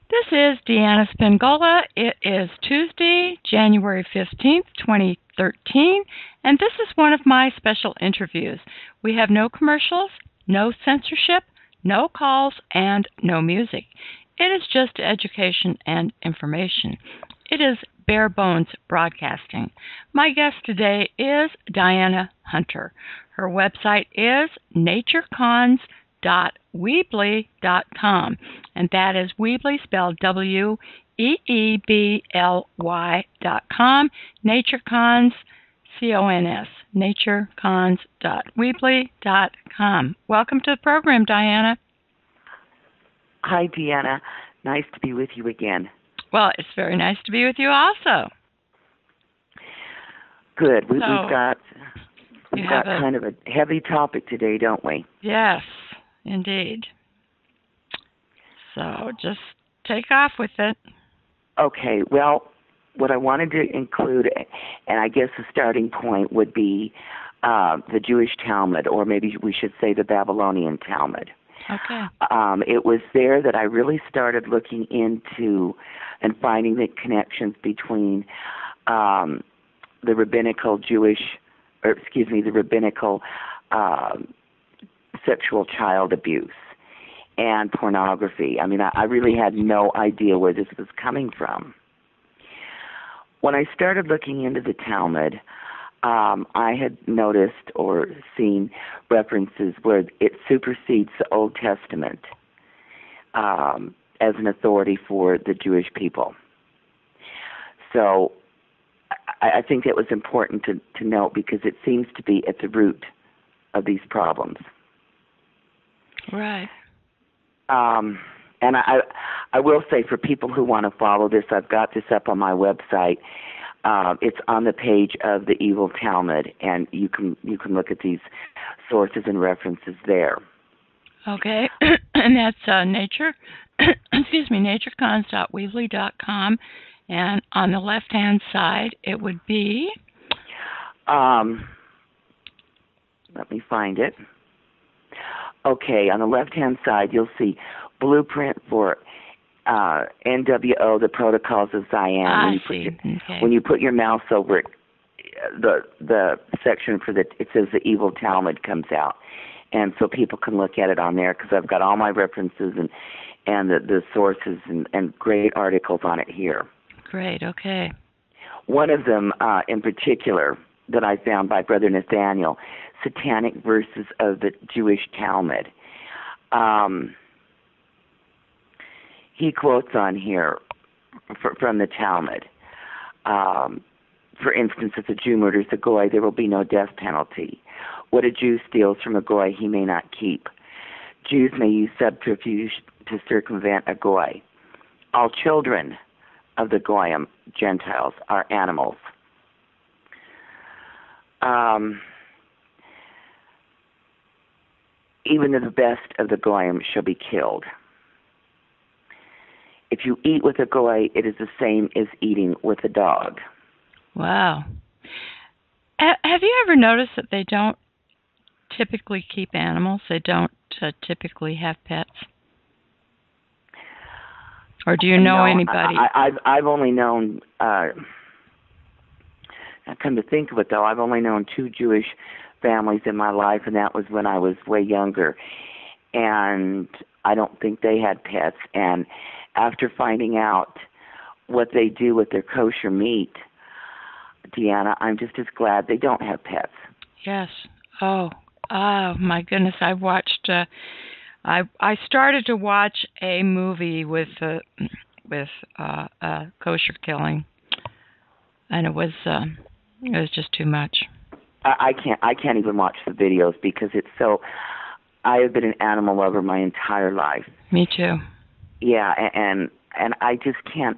This is Deanna Spingola. It is Tuesday, January 15th, 2013, and this is one of my special interviews. We have no commercials, no censorship, no calls, and no music. It is just education and information. It is bare bones broadcasting. My guest today is Diana Hunter. Her website is naturecons.weebly.com, and that is Weebly spelled WEEBLY.com. Naturecons, CONS, naturecons.weebly.com. Welcome to the program, Diana. Hi, Deanna. Nice to be with you again. Well, it's very nice to be with you also. Good. We've got kind of a heavy topic today, don't we? Yes, indeed. So just take off with it. Okay. Well, what I wanted to include, and I guess the starting point would be the Jewish Talmud, or maybe we should say the Babylonian Talmud. Okay. It was there that I really started looking into and finding the connections between the rabbinical sexual child abuse and pornography. I mean, I really had no idea where this was coming from. When I started looking into the Talmud, I had noticed or seen references where it supersedes the Old Testament as an authority for the Jewish people. So I think it was important to note because it seems to be at the root of these problems. Right. And I will say for people who want to follow this, I've got this up on my website. It's on the page of the Evil Talmud, and you can look at these sources and references there. Okay, and that's naturecons.weebly.com, and on the left-hand side, it would be. Let me find it. Okay, on the left-hand side, you'll see Blueprint for NWO, the Protocols of Zion. When you put your mouse over it, the section for it says the Evil Talmud comes out, and so people can look at it on there because I've got all my references and the sources and great articles on it here. Great. Okay. One of them in particular that I found by Brother Nathaniel, Satanic Verses of the Jewish Talmud. He quotes on here from the Talmud. For instance, if a Jew murders a goy, there will be no death penalty. What a Jew steals from a goy, he may not keep. Jews may use subterfuge to circumvent a goy. All children of the goyim, Gentiles, are animals. Even the best of the goyim shall be killed. If you eat with a goy, it is the same as eating with a dog. Wow. Have you ever noticed that they don't typically keep animals? They don't typically have pets? Or do you know anybody? I've only known, come to think of it though, I've only known 2 Jewish families in my life, and that was when I was way younger. And I don't think they had pets. And after finding out what they do with their kosher meat, Deanna, I'm just as glad they don't have pets. Yes. Oh my goodness! I watched. I started to watch a movie with kosher killing, and it was just too much. I can't even watch the videos because it's so. I have been an animal lover my entire life. Me too. Yeah, and I just can't.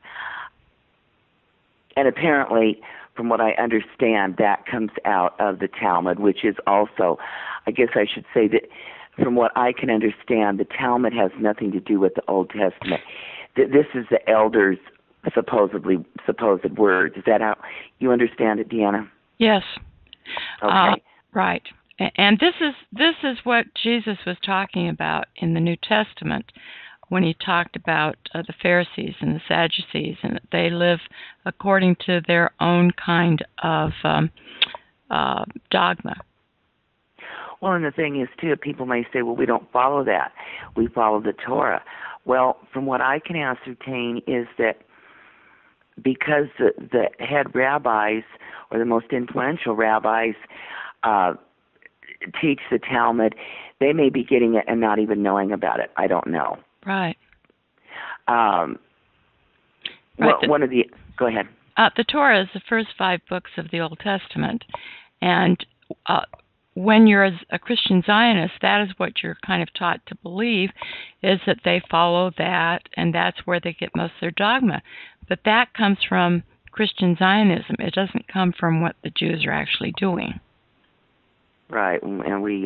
And apparently, from what I understand, that comes out of the Talmud, which is also, I guess I should say that from what I can understand, the Talmud has nothing to do with the Old Testament. This is the elders' supposed words. Is that how you understand it, Deanna? Yes. Okay. Right. And this is what Jesus was talking about in the New Testament when he talked about the Pharisees and the Sadducees, and that they live according to their own kind of dogma. Well, and the thing is, too, people may say, well, we don't follow that. We follow the Torah. Well, from what I can ascertain is that because the head rabbis or the most influential rabbis teach the Talmud, they may be getting it and not even knowing about it. I don't know. Right. Right. Go ahead. The Torah is the first 5 books of the Old Testament, and when you're a Christian Zionist, that is what you're kind of taught to believe, is that they follow that, and that's where they get most of their dogma. But that comes from Christian Zionism. It doesn't come from what the Jews are actually doing. Right, and we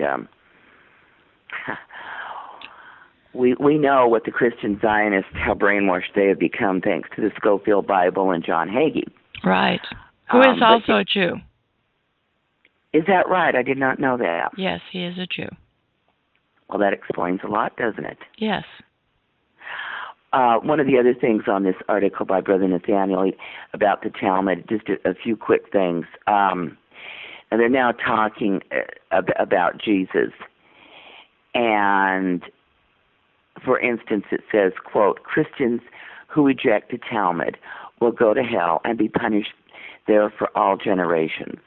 know what the Christian Zionists, how brainwashed they have become thanks to the Scofield Bible and John Hagee. Right, who is also a Jew. Is that right? I did not know that. Yes, he is a Jew. Well, that explains a lot, doesn't it? Yes. One of the other things on this article by Brother Nathaniel about the Talmud, just a few quick things. And they're now talking about Jesus. And, for instance, it says, quote, Christians who reject the Talmud will go to hell and be punished there for all generations.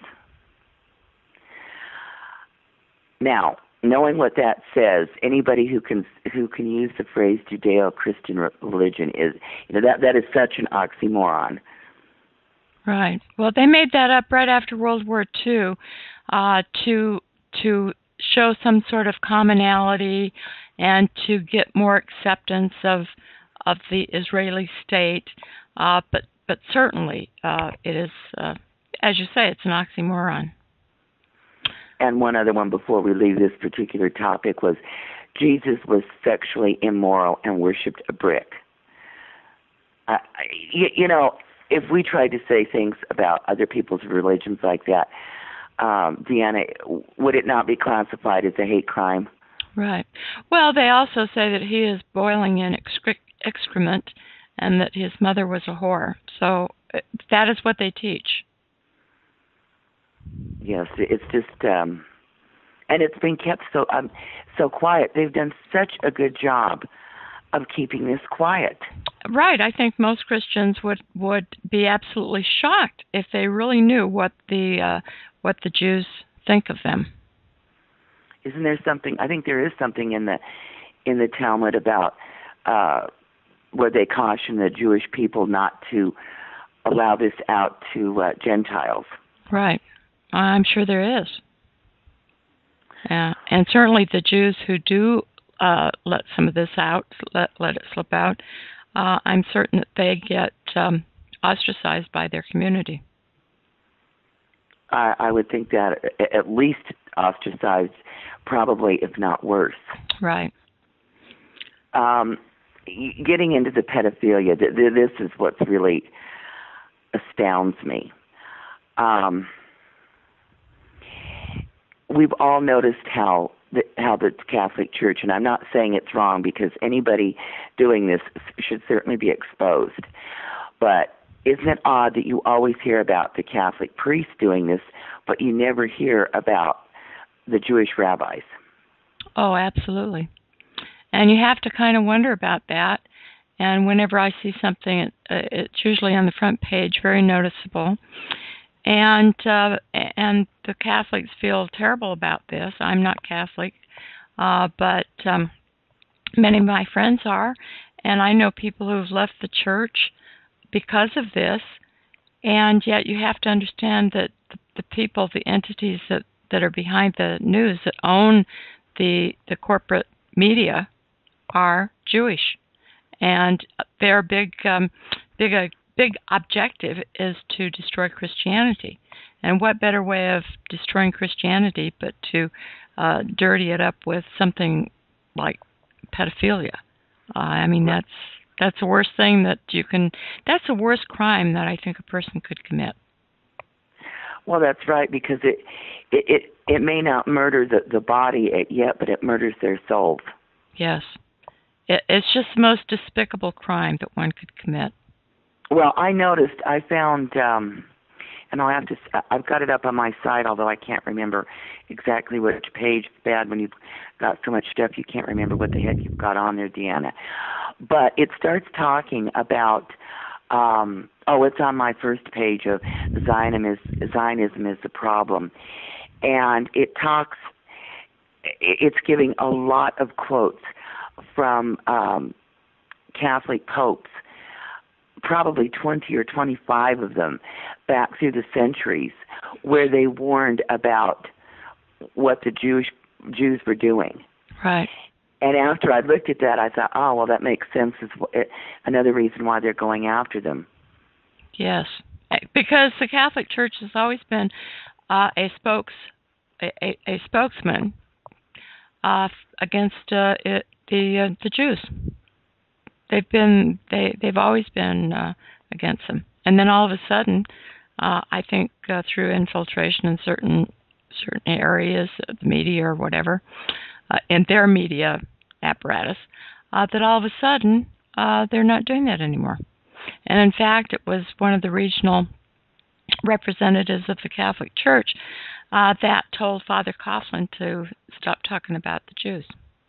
Now, knowing what that says, anybody who can use the phrase Judeo-Christian religion is, that is such an oxymoron. Right. Well, they made that up right after World War II to show some sort of commonality and to get more acceptance of the Israeli state. But certainly it is, as you say, it's an oxymoron. And one other one before we leave this particular topic was Jesus was sexually immoral and worshipped a brick. If we tried to say things about other people's religions like that, Deanna, would it not be classified as a hate crime? Right. Well, they also say that he is boiling in excrement and that his mother was a whore. So that is what they teach. Yes, it's just, and it's been kept so quiet. They've done such a good job of keeping this quiet. Right. I think most Christians would be absolutely shocked if they really knew what the Jews think of them. Isn't there something? I think there is something in the Talmud about where they caution the Jewish people not to allow this out to Gentiles. Right. I'm sure there is. Yeah, and certainly the Jews who do let some of this out, let it slip out, I'm certain that they get ostracized by their community. I would think that at least ostracized, probably, if not worse. Right. Getting into the pedophilia, this is what really astounds me. We've all noticed how the Catholic Church, and I'm not saying it's wrong because anybody doing this should certainly be exposed, but isn't it odd that you always hear about the Catholic priests doing this, but you never hear about the Jewish rabbis? Oh, absolutely. And you have to kind of wonder about that. And whenever I see something, it's usually on the front page, very noticeable. And the Catholics feel terrible about this. I'm not Catholic, but many of my friends are, and I know people who've left the church because of this. And yet, you have to understand that the people, the entities that are behind the news, that own the corporate media, are Jewish, and their big objective is to destroy Christianity. And what better way of destroying Christianity but to dirty it up with something like pedophilia? I mean, that's the worst thing that you can. That's the worst crime that I think a person could commit. Well, that's right, because it may not murder the body yet, but it murders their souls. Yes, It's just the most despicable crime that one could commit. Well, I found, and I've got it up on my site, although I can't remember exactly which page. It's bad when you've got so much stuff you can't remember what the heck you've got on there, Deanna. But it starts talking about, it's on my first page of Zionism is the problem. And it's giving a lot of quotes from Catholic popes, probably 20 or 25 of them, back through the centuries, where they warned about what the Jews were doing. Right. And after I looked at that, I thought, oh, well, that makes sense. Another reason why they're going after them. Yes, because the Catholic Church has always been a spokesman against the Jews. They've always been against them, and then all of a sudden, I think through infiltration in certain areas of the media or whatever, in their media apparatus, that all of a sudden they're not doing that anymore. And in fact, it was one of the regional representatives of the Catholic Church that told Father Coughlin to stop talking about the Jews.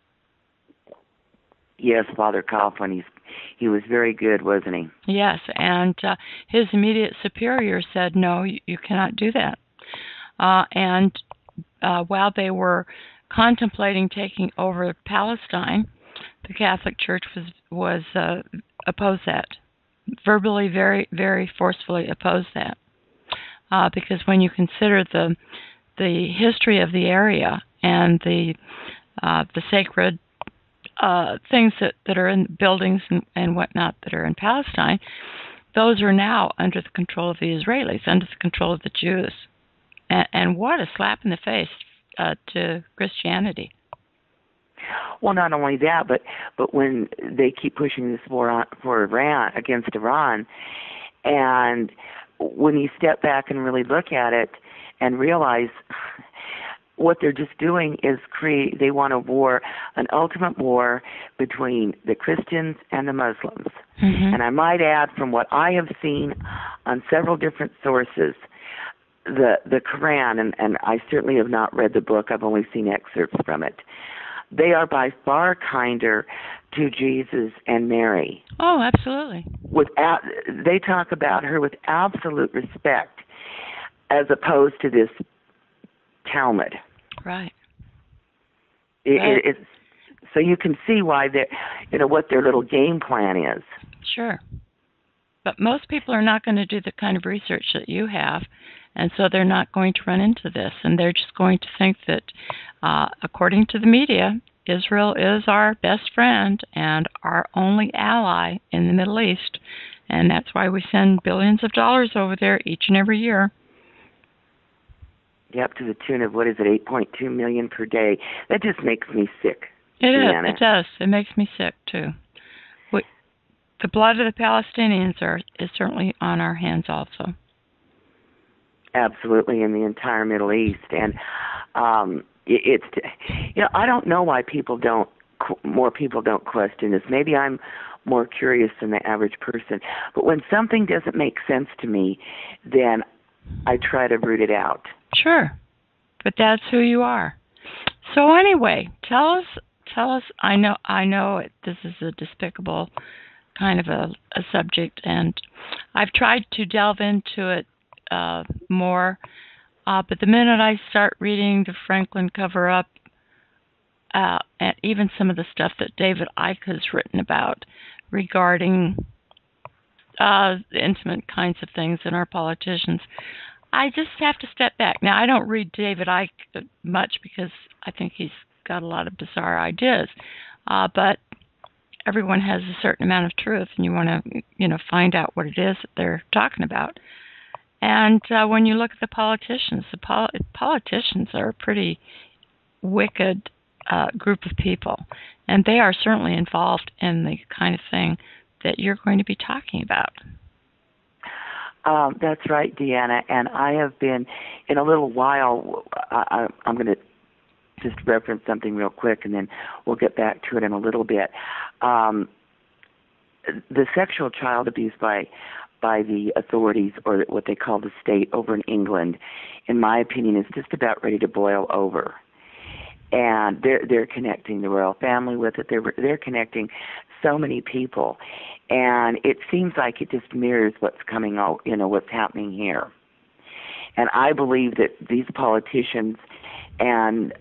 Yes, Father Coughlin. He was very good, wasn't he? Yes, and his immediate superior said, no, you cannot do that. And while they were contemplating taking over Palestine, the Catholic Church was opposed that. Verbally, very, very forcefully opposed that. Because when you consider the history of the area and the sacred things that are in buildings and whatnot that are in Palestine, those are now under the control of the Israelis, under the control of the Jews. And what a slap in the face to Christianity. Well, not only that, but when they keep pushing this war for Iran, against Iran, and when you step back and really look at it and realize what they're just doing is they want an ultimate war between the Christians and the Muslims. Mm-hmm. And I might add, from what I have seen on several different sources, the Quran, and I certainly have not read the book, I've only seen excerpts from it, they are by far kinder to Jesus and Mary. Oh, absolutely. They talk about her with absolute respect, as opposed to this Talmud. Right. So you can see why what their little game plan is. Sure. But most people are not going to do the kind of research that you have, and so they're not going to run into this, and they're just going to think that, according to the media, Israel is our best friend and our only ally in the Middle East, and that's why we send billions of dollars over there each and every year. Yep, to the tune of, 8.2 million per day. That just makes me sick. It Deanna. is. It does. It makes me sick, too. The blood of the Palestinians is certainly on our hands also. Absolutely, in the entire Middle East. And it's, I don't know why more people don't question this. Maybe I'm more curious than the average person. But when something doesn't make sense to me, then I try to root it out. Sure, but that's who you are. So anyway, tell us. I know this is a despicable kind of a subject, and I've tried to delve into it more. But the minute I start reading the Franklin cover-up, and even some of the stuff that David Icke has written about regarding the intimate kinds of things in our politicians, I just have to step back. Now, I don't read David Icke much because I think he's got a lot of bizarre ideas, but everyone has a certain amount of truth, and you want to, find out what it is that they're talking about. And when you look at the politicians are a pretty wicked group of people, and they are certainly involved in the kind of thing that you're going to be talking about. That's right, Deanna. And I have been, in a little while, I'm going to just reference something real quick, and then we'll get back to it in a little bit. The sexual child abuse by the authorities, or what they call the state over in England, in my opinion, is just about ready to boil over. And they're connecting the royal family with it. They're connecting so many people, and it seems like it just mirrors what's coming out, what's happening here. And I believe that these politicians and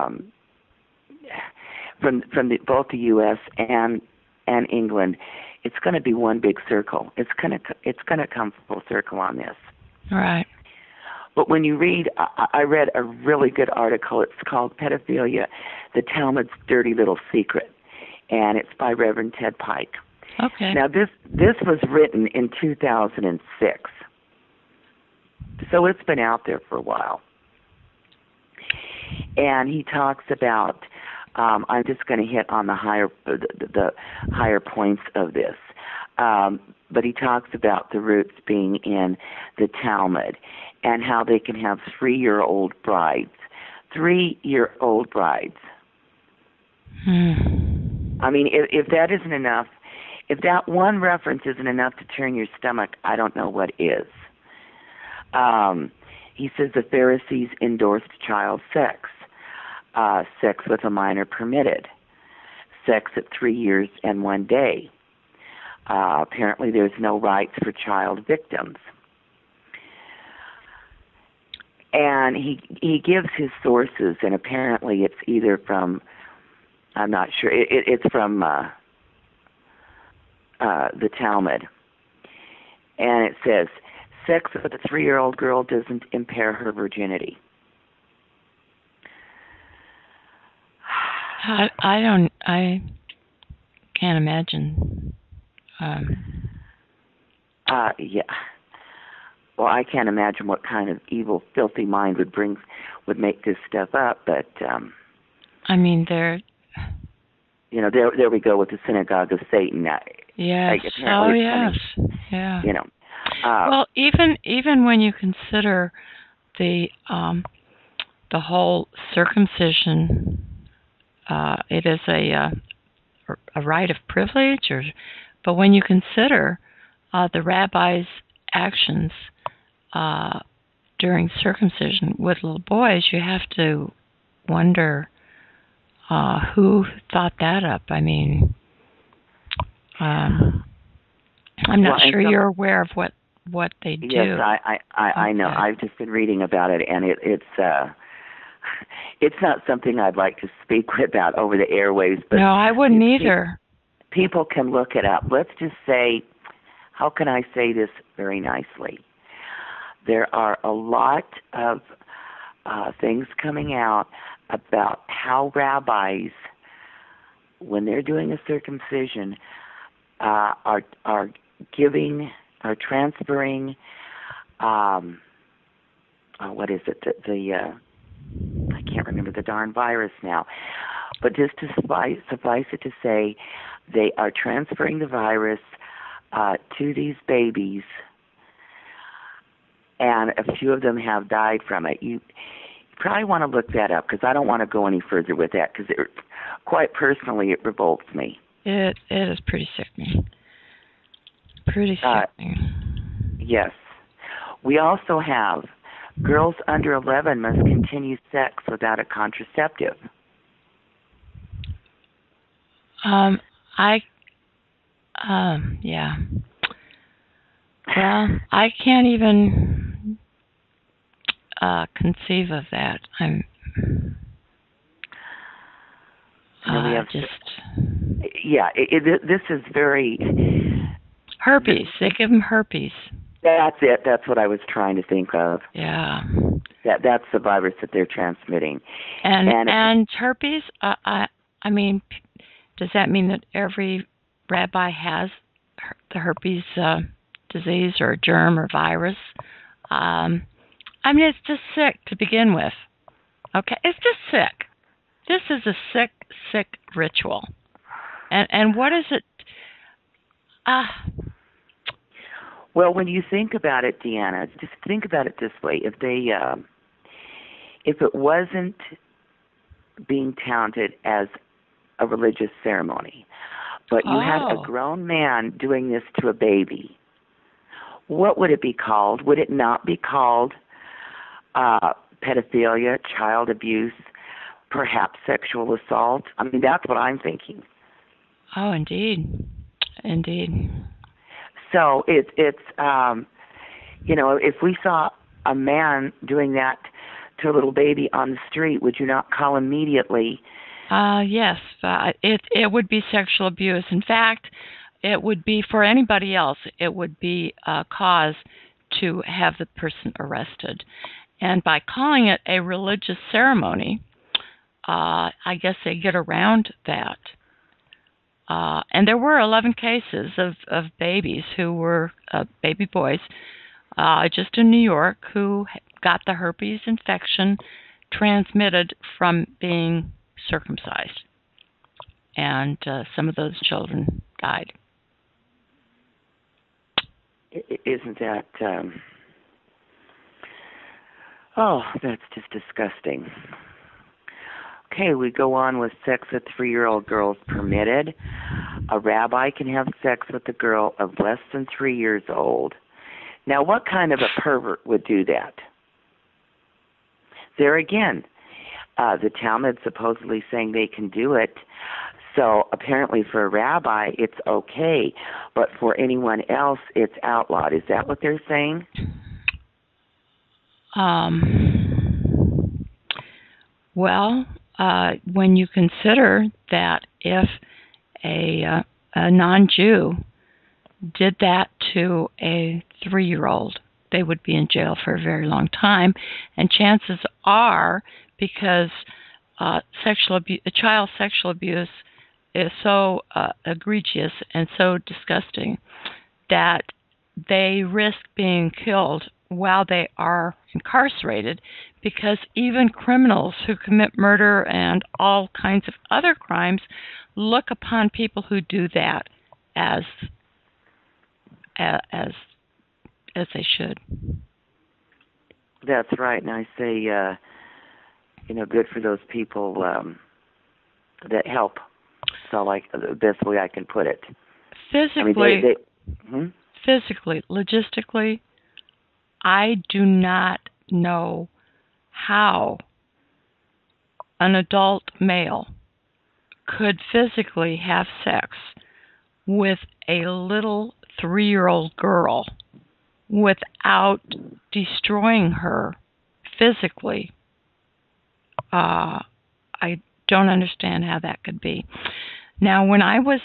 from both the U.S. and England, it's going to be one big circle. It's going to come full circle on this. Right. But when you read, I read a really good article. It's called Pedophilia, the Talmud's Dirty Little Secret, and it's by Reverend Ted Pike. Okay. Now, this was written in 2006, so it's been out there for a while. And he talks about, I'm just going to hit on the higher points of this, but he talks about the roots being in the Talmud, and how they can have 3-year-old brides. 3-year-old brides. I mean, if that isn't enough, if that one reference isn't enough to turn your stomach, I don't know what is. He says the Pharisees endorsed child sex. Sex with a minor permitted. Sex at 3 years and 1 day. Apparently there's no rights for child victims. And he gives his sources, and apparently it's either from, I'm not sure, it's from the Talmud. And it says, sex with a 3-year-old girl doesn't impair her virginity. I can't imagine. Yeah. Well, I can't imagine what kind of evil, filthy mind would make this stuff up. But I mean, there we go with the synagogue of Satan. Yes. Oh, yes. Yeah. Well, even when you consider the whole circumcision, it is a rite of privilege, but when you consider the rabbi's actions during circumcision with little boys, you have to wonder who thought that up. I mean, I'm not sure you're aware of what they do. Yes, I know. I've just been reading about it, and it's not something I'd like to speak about over the airwaves. But no, I wouldn't either. People can look it up. Let's just say, how can I say this very nicely? There are a lot of things coming out about how rabbis, when they're doing a circumcision, are transferring, what is it? I can't remember the darn virus now. But just to suffice it to say, they are transferring the virus to these babies, and a few of them have died from it. You probably want to look that up, because I don't want to go any further with that, because quite personally it revolts me. It is pretty sickening. Pretty sickening. Yes. We also have girls under 11 must continue sex without a contraceptive. Yeah. Well, I can't even conceive of that. I'm Yeah, this is very... Herpes. They give them herpes. That's it. That's what I was trying to think of. Yeah. That's the virus that they're transmitting. And herpes, I mean, does that mean that every rabbi has the herpes disease or germ or virus? I mean, it's just sick to begin with. Okay? It's just sick. This is a sick ritual. And what is it? Well, when you think about it, Deanna, just think about it this way. If it wasn't being counted as a religious ceremony. But you had a grown man doing this to a baby. What would it be called? Would it not be called pedophilia, child abuse, perhaps sexual assault? I mean, that's what I'm thinking. Oh, indeed. Indeed. So it's if we saw a man doing that to a little baby on the street, would you not call immediately? Yes, it would be sexual abuse. In fact, it would be for anybody else. It would be a cause to have the person arrested. And by calling it a religious ceremony, I guess they get around that. And there were 11 cases of babies who were baby boys just in New York who got the herpes infection transmitted from being circumcised. And some of those children died. Isn't that... that's just disgusting. Okay, we go on with sex with 3-year-old girls permitted. A rabbi can have sex with a girl of less than 3 years old. Now, what kind of a pervert would do that? There again, the Talmud supposedly saying they can do it. So apparently for a rabbi, it's okay. But for anyone else, it's outlawed. Is that what they're saying? Well, when you consider that if a non-Jew did that to a 3-year-old, they would be in jail for a very long time. And chances are, because child sexual abuse is so egregious and so disgusting that they risk being killed while they are incarcerated, because even criminals who commit murder and all kinds of other crimes look upon people who do that as they should. That's right, and I say, good for those people that help. So, like the best way I can put it. Physically, physically, logistically, I do not know how an adult male could physically have sex with a little 3-year-old girl without destroying her physically. I don't understand how that could be. Now, when I was,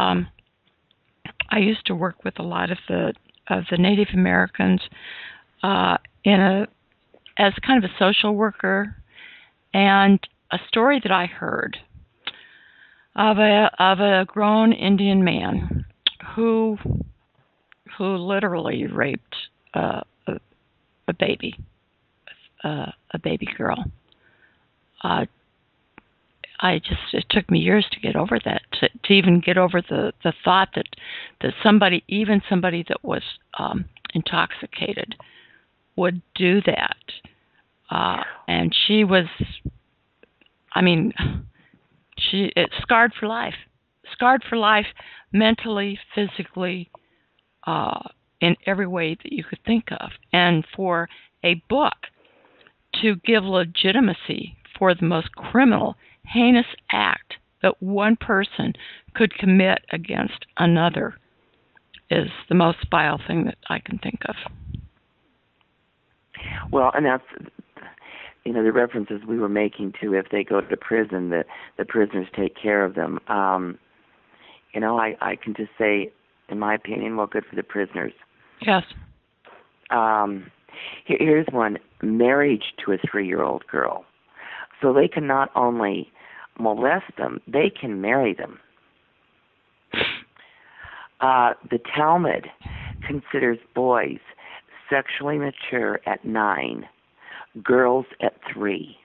I used to work with a lot of the Native Americans as kind of a social worker, and a story that I heard of a grown Indian man who literally raped a baby girl. It took me years to get over that, to even get over the thought that somebody that was intoxicated would do that. And she was, it scarred for life, mentally, physically, in every way that you could think of. And for a book to give legitimacy for the most criminal, heinous act that one person could commit against another is the most vile thing that I can think of. Well, and that's, the references we were making to if they go to prison, the prisoners take care of them. I can just say, in my opinion, well, good for the prisoners. Yes. Here's one, marriage to a 3-year-old girl. So they can not only molest them, they can marry them. The Talmud considers boys sexually mature at 9, girls at 3.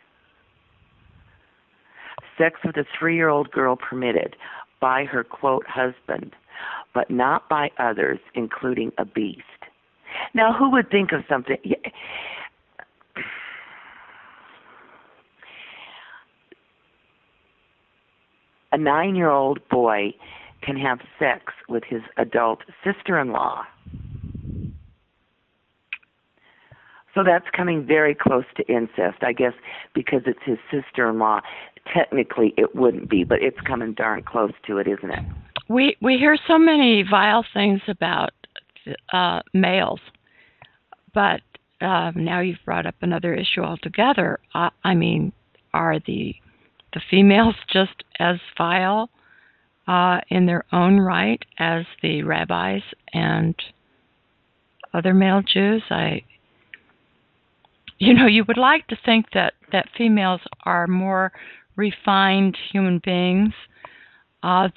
Sex with a 3-year-old girl permitted by her, quote, husband, but not by others, including a beast. Now, who would think of something... 9-year-old boy can have sex with his adult sister-in-law. So that's coming very close to incest. I guess because it's his sister-in-law, technically it wouldn't be, but it's coming darn close to it, isn't it? We hear so many vile things about males, but now you've brought up another issue altogether. I mean, are the females just as vile in their own right as the rabbis and other male Jews? You would like to think that females are more refined human beings. But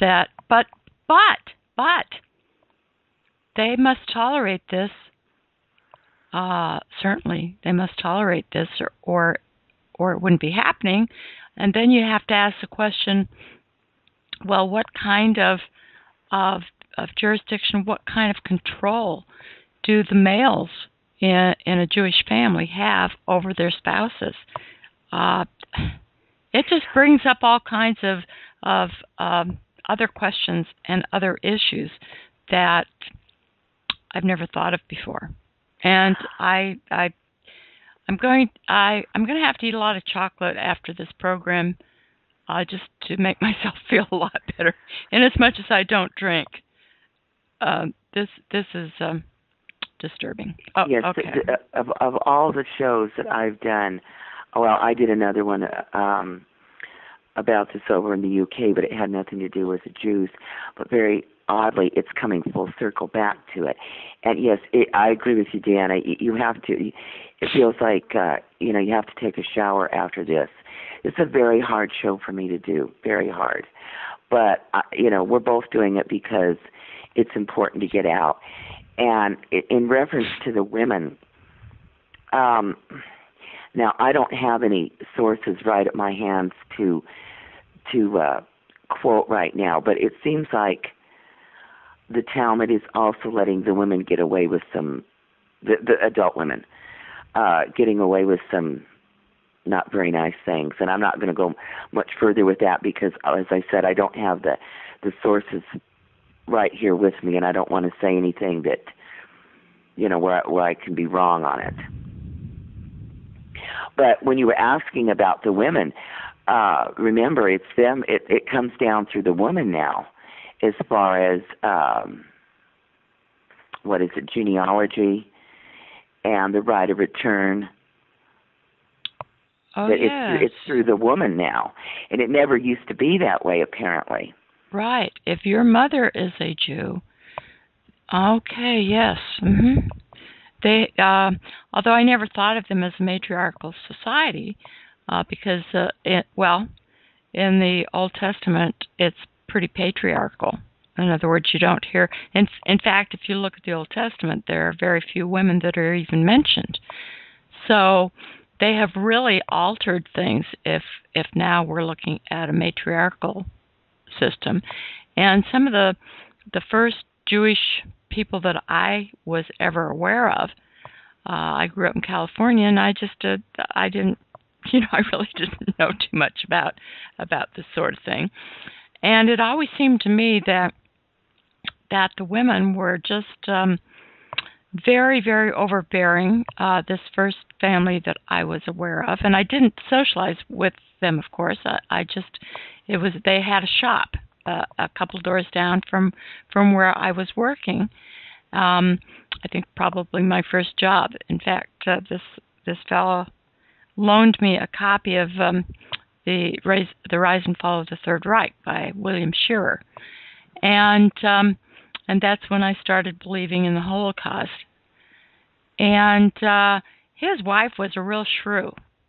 they must tolerate this. Certainly, they must tolerate this, or it wouldn't be happening. And then you have to ask the question: well, what kind of jurisdiction, what kind of control do the males in a Jewish family have over their spouses? It just brings up all kinds of other questions and other issues that I've never thought of before. And I'm going to have to eat a lot of chocolate after this program, just to make myself feel a lot better. And as much as I don't drink, this is disturbing. Oh, yes, okay. Of all the shows that I've done, well, I did another one about this over in the UK, but it had nothing to do with the Jews. But very oddly, it's coming full circle back to it. And yes, I agree with you, Dan. You have to. It feels like you have to take a shower after this. It's a very hard show for me to do, very hard. But we're both doing it because it's important to get out. And in reference to the women, now I don't have any sources right at my hands to quote right now, but it seems like the Talmud is also letting the women get away with the adult women, getting away with some not very nice things. And I'm not going to go much further with that because, as I said, I don't have the sources right here with me, and I don't want to say anything that, where I can be wrong on it. But when you were asking about the women, remember, it's them. It comes down through the woman now, as far as genealogy and the right of return. Oh, yes. It's through the woman now, and it never used to be that way, apparently. Right. If your mother is a Jew, okay, yes. Mm-hmm. They, although I never thought of them as a matriarchal society, because, in the Old Testament, it's pretty patriarchal. In other words, you don't hear. In fact, if you look at the Old Testament, there are very few women that are even mentioned. So they have really altered things. If now we're looking at a matriarchal system, and some of the first Jewish people that I was ever aware of, I grew up in California, and I didn't, I really didn't know too much about this sort of thing. And it always seemed to me that the women were just very, very overbearing. This first family that I was aware of, and I didn't socialize with them, of course. They had a shop a couple doors down from where I was working. I think probably my first job. In fact, this fellow loaned me a copy of the Rise and Fall of the Third Reich by William Shirer, and that's when I started believing in the Holocaust. And his wife was a real shrew.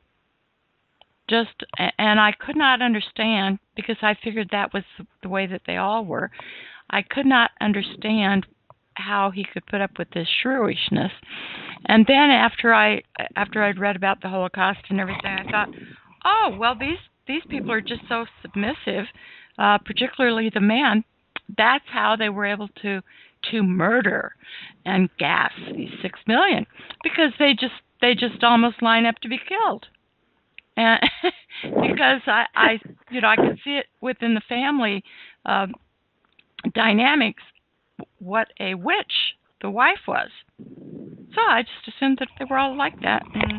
And I could not understand, because I figured that was the way that they all were. I could not understand how he could put up with this shrewishness. And then after I'd read about the Holocaust and everything, I thought, oh, well, these people are just so submissive, particularly the man. That's how they were able to murder and gas these 6 million, because they just almost line up to be killed. and because I could see it within the family dynamics what a witch the wife was. So I just assumed that they were all like that,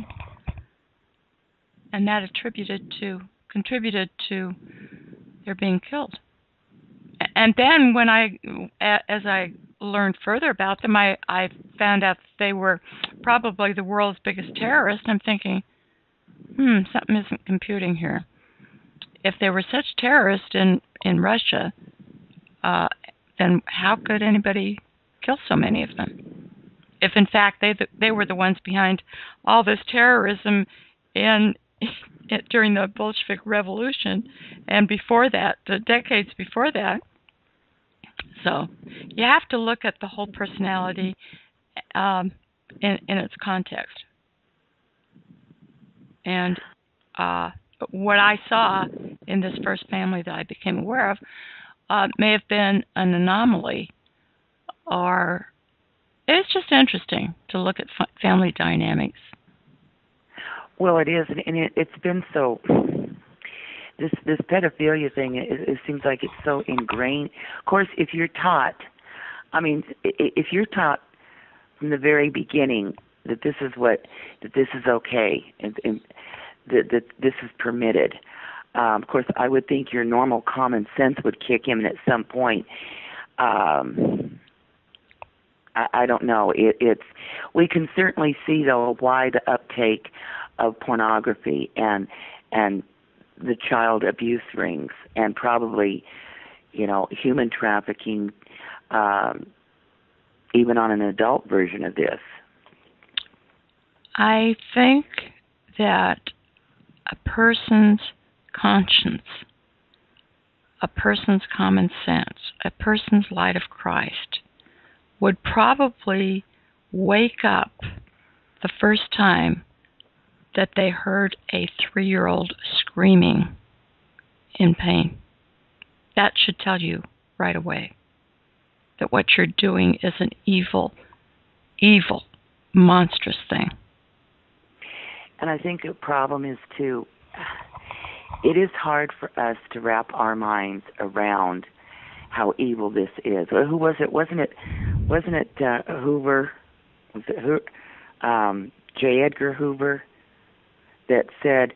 and that contributed to their being killed. And then when as I learned further about them, I found out that they were probably the world's biggest terrorists. I'm thinking, something isn't computing here. If they were such terrorists in Russia, then how could anybody kill so many of them? If in fact they were the ones behind all this terrorism during the Bolshevik Revolution and before that, the decades before that. So you have to look at the whole personality in its context. And what I saw in this first family that I became aware of may have been an anomaly, or it's just interesting to look at family dynamics. Well, it is, and it's been so. This pedophilia thing, it seems like it's so ingrained. Of course, if you're taught, if you're taught from the very beginning that this is okay, and that this is permitted. Of course, I would think your normal common sense would kick in at some point. I don't know. We can certainly see though why the uptake of pornography and the child abuse rings, and probably, human trafficking, even on an adult version of this. I think that a person's conscience, a person's common sense, a person's light of Christ would probably wake up the first time that they heard a 3-year-old screaming in pain. That should tell you right away that what you're doing is an evil, evil, monstrous thing. And I think the problem is, too, it is hard for us to wrap our minds around how evil this is. Who was it? Wasn't it Hoover? Was it J. Edgar Hoover that said,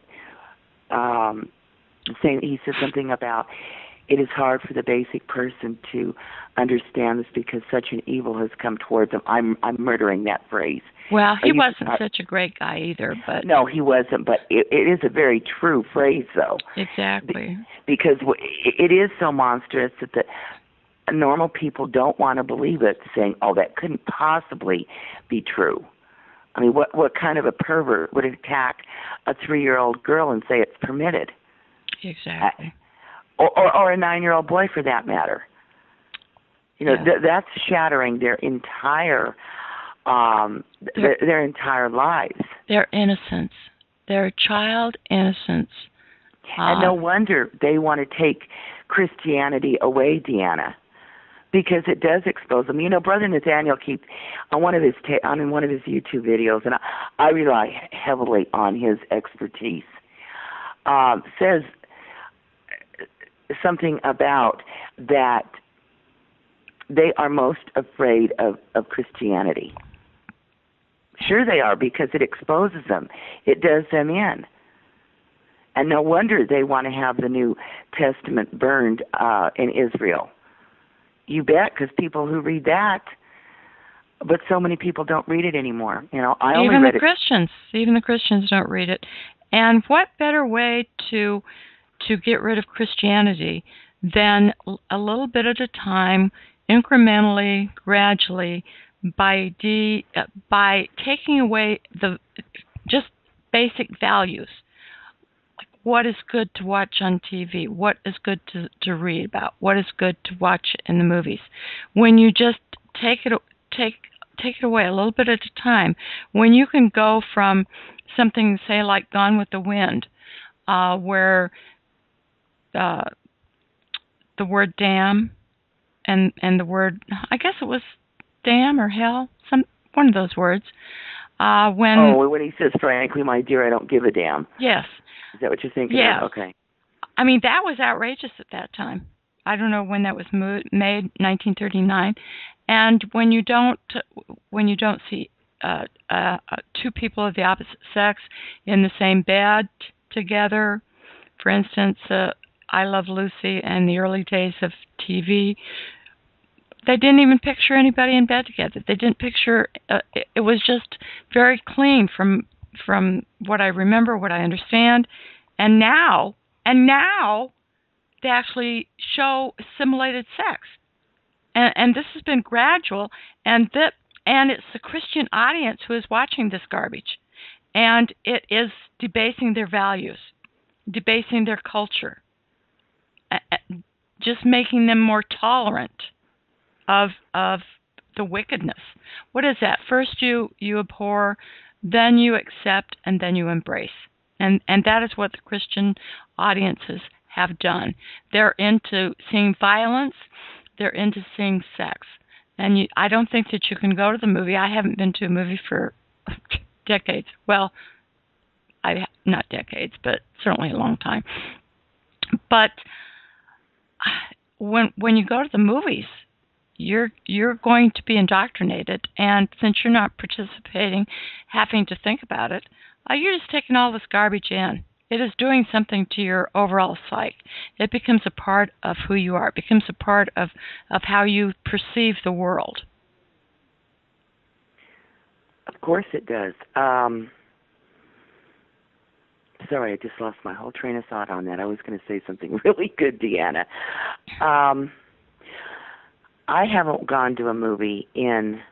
he said something about it is hard for the basic person to understand this because such an evil has come towards them. I'm murdering that phrase. Well, he wasn't such a great guy either, but no, he wasn't. But it is a very true phrase, though. Exactly. Because it is so monstrous that the normal people don't want to believe it, saying, "Oh, that couldn't possibly be true." I mean, what kind of a pervert would attack a 3-year-old girl and say it's permitted? Exactly. Or a 9-year-old boy, for that matter. That's shattering their entire their entire lives. Their innocence, their child innocence. And no wonder they want to take Christianity away, Deanna, because it does expose them. Brother Nathaniel keeps on one of his YouTube videos, and I rely heavily on his expertise. Says something about that they are most afraid of Christianity. Sure they are, because it exposes them. It does them in. And no wonder they want to have the New Testament burned in Israel. You bet, because people who read that, but so many people don't read it anymore. I only read it. Even the Christians don't read it. And what better way to get rid of Christianity than a little bit at a time, incrementally, gradually, by taking away the just basic values. Like what is good to watch on TV, what is good to read about, what is good to watch in the movies. When you just take it away a little bit at a time, when you can go from something, say, like Gone with the Wind, where the word damn and the word, I guess it was damn or hell, one of those words. When he says, frankly, my dear, I don't give a damn. Yes. Is that what you're thinking Yes. of? Okay. I mean, that was outrageous at that time. I don't know when that was made, 1939. And when you don't see two people of the opposite sex in the same bed together, for instance, I Love Lucy and the early days of TV, they didn't even picture anybody in bed together. They didn't picture. It was just very clean from what I remember, what I understand, and now they actually show assimilated sex, and this has been gradual, and it's the Christian audience who is watching this garbage, and it is debasing their values, debasing their culture, just making them more tolerant of the wickedness. What is that? First you abhor, then you accept, and then you embrace. And that is what the Christian audiences have done. They're into seeing violence. They're into seeing sex. And I don't think that you can go to the movie. I haven't been to a movie for decades. Well, not decades, but certainly a long time. But when you go to the movies, you're going to be indoctrinated, and since you're not participating, having to think about it, you're just taking all this garbage in. It is doing something to your overall psyche. It becomes a part of who you are. It becomes a part of how you perceive the world. Of course it does. Sorry, I just lost my whole train of thought on that. I was going to say something really good, Deanna. I haven't gone to a movie in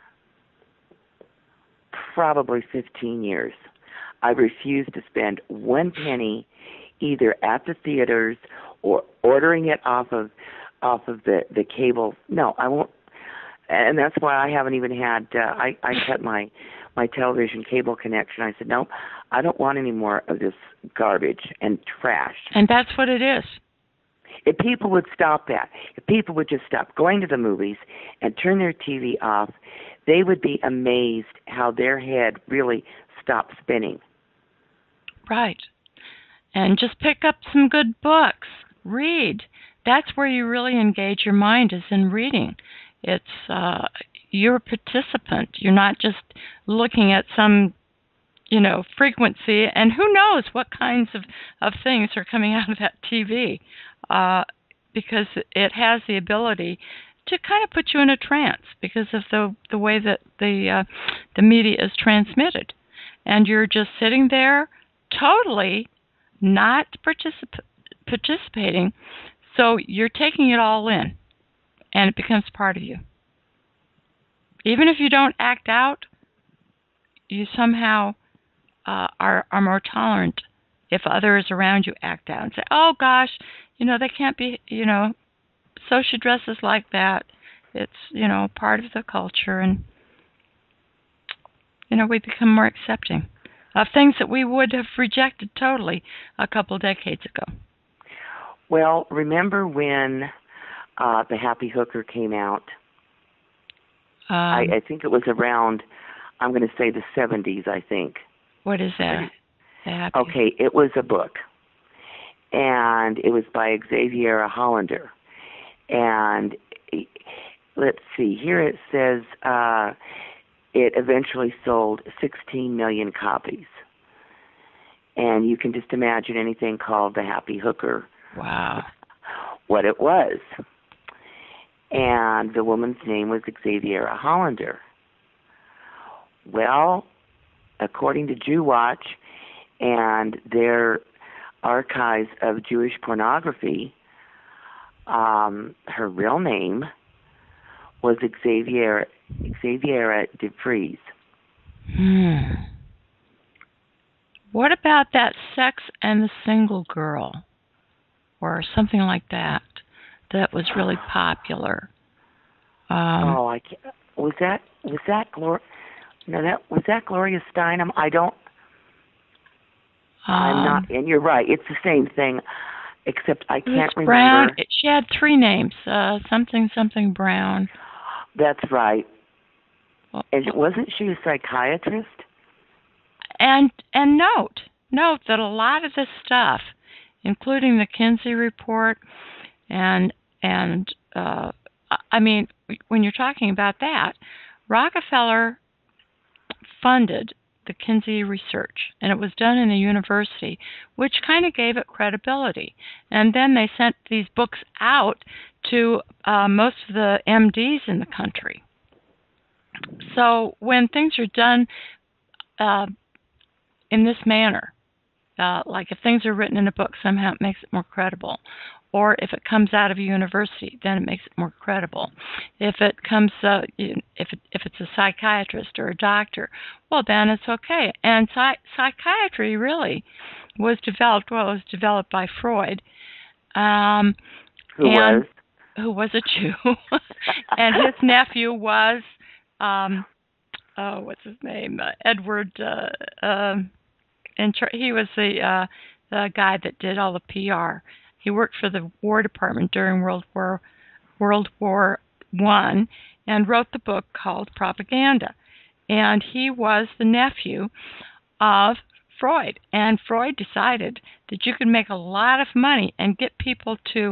probably 15 years. I refuse to spend one penny either at the theaters or ordering it off of the cable. No, I won't. And that's why I haven't even had, I cut my television cable connection. I said, no, I don't want any more of this garbage and trash. And that's what it is. If people would stop that, if people would just stop going to the movies and turn their TV off, they would be amazed how their head really stopped spinning. Right. And just pick up some good books. Read. That's where you really engage your mind, is in reading. It's you're a participant. You're not just looking at some, frequency, and who knows what kinds of things are coming out of that TV, because it has the ability to kind of put you in a trance because of the way that the media is transmitted, and you're just sitting there totally not participating, so you're taking it all in, and it becomes part of you. Even if you don't act out, you somehow are more tolerant if others around you act out and say, oh gosh, they can't be, so she dresses like that. It's, part of the culture, and, we become more accepting of things that we would have rejected totally a couple of decades ago. Well, remember when The Happy Hooker came out? I think it was around, I'm going to say the 70s, I think. What is that? Okay, it was a book, and it was by Xavier Hollander. And let's see, here it says it eventually sold 16 million copies. And you can just imagine anything called The Happy Hooker. Wow. What it was. And the woman's name was Xavier Hollander. Well, according to Jew Watch and their archives of Jewish pornography, her real name was Xaviera de Vries. What about that Sex and the Single Girl, or something like that was really popular? I can't. Was that Gloria? No, was that Gloria Steinem? I'm not, and you're right. It's the same thing, except I can't remember. Brown. She had three names. Something Brown. That's right. And wasn't she a psychiatrist? And note, note that a lot of this stuff, including the Kinsey report, and I mean, when you're talking about that, Rockefeller funded the Kinsey research, and it was done in a university, which kind of gave it credibility. And then they sent these books out to most of the MDs in the country. So when things are done in this manner, like if things are written in a book, somehow it makes it more credible. Or if it comes out of a university, then it makes it more credible. If it comes, if it's a psychiatrist or a doctor, well, then it's okay. And psychiatry really was developed. Well, it was developed by Freud, who was a Jew, and his nephew was, what's his name? Edward. He was the guy that did all the PR. He worked for the War Department during World War I and wrote the book called Propaganda. And he was the nephew of Freud. And Freud decided that you could make a lot of money and get people to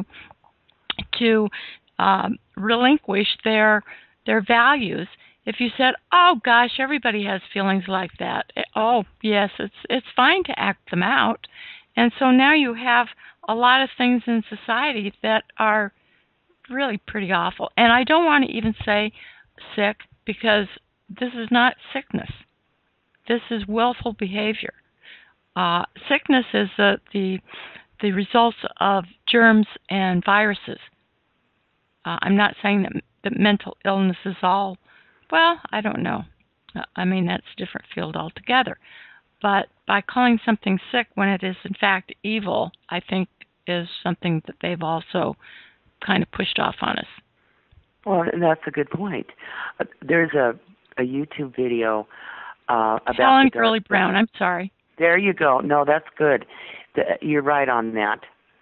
relinquish their values if you said, "Oh gosh, everybody has feelings like that. Oh yes, it's fine to act them out." And so now you have a lot of things in society that are really pretty awful. And I don't want to even say sick, because this is not sickness. This is willful behavior. Sickness is the results of germs and viruses. I'm not saying that mental illness is all, well, I don't know. I mean, that's a different field altogether. But by calling something sick when it is in fact evil, I think is something that they've also kind of pushed off on us. Well, and that's a good point. There's a YouTube video about Helen Gurley Brown. I'm sorry. There you go. No, that's good. You're right on that.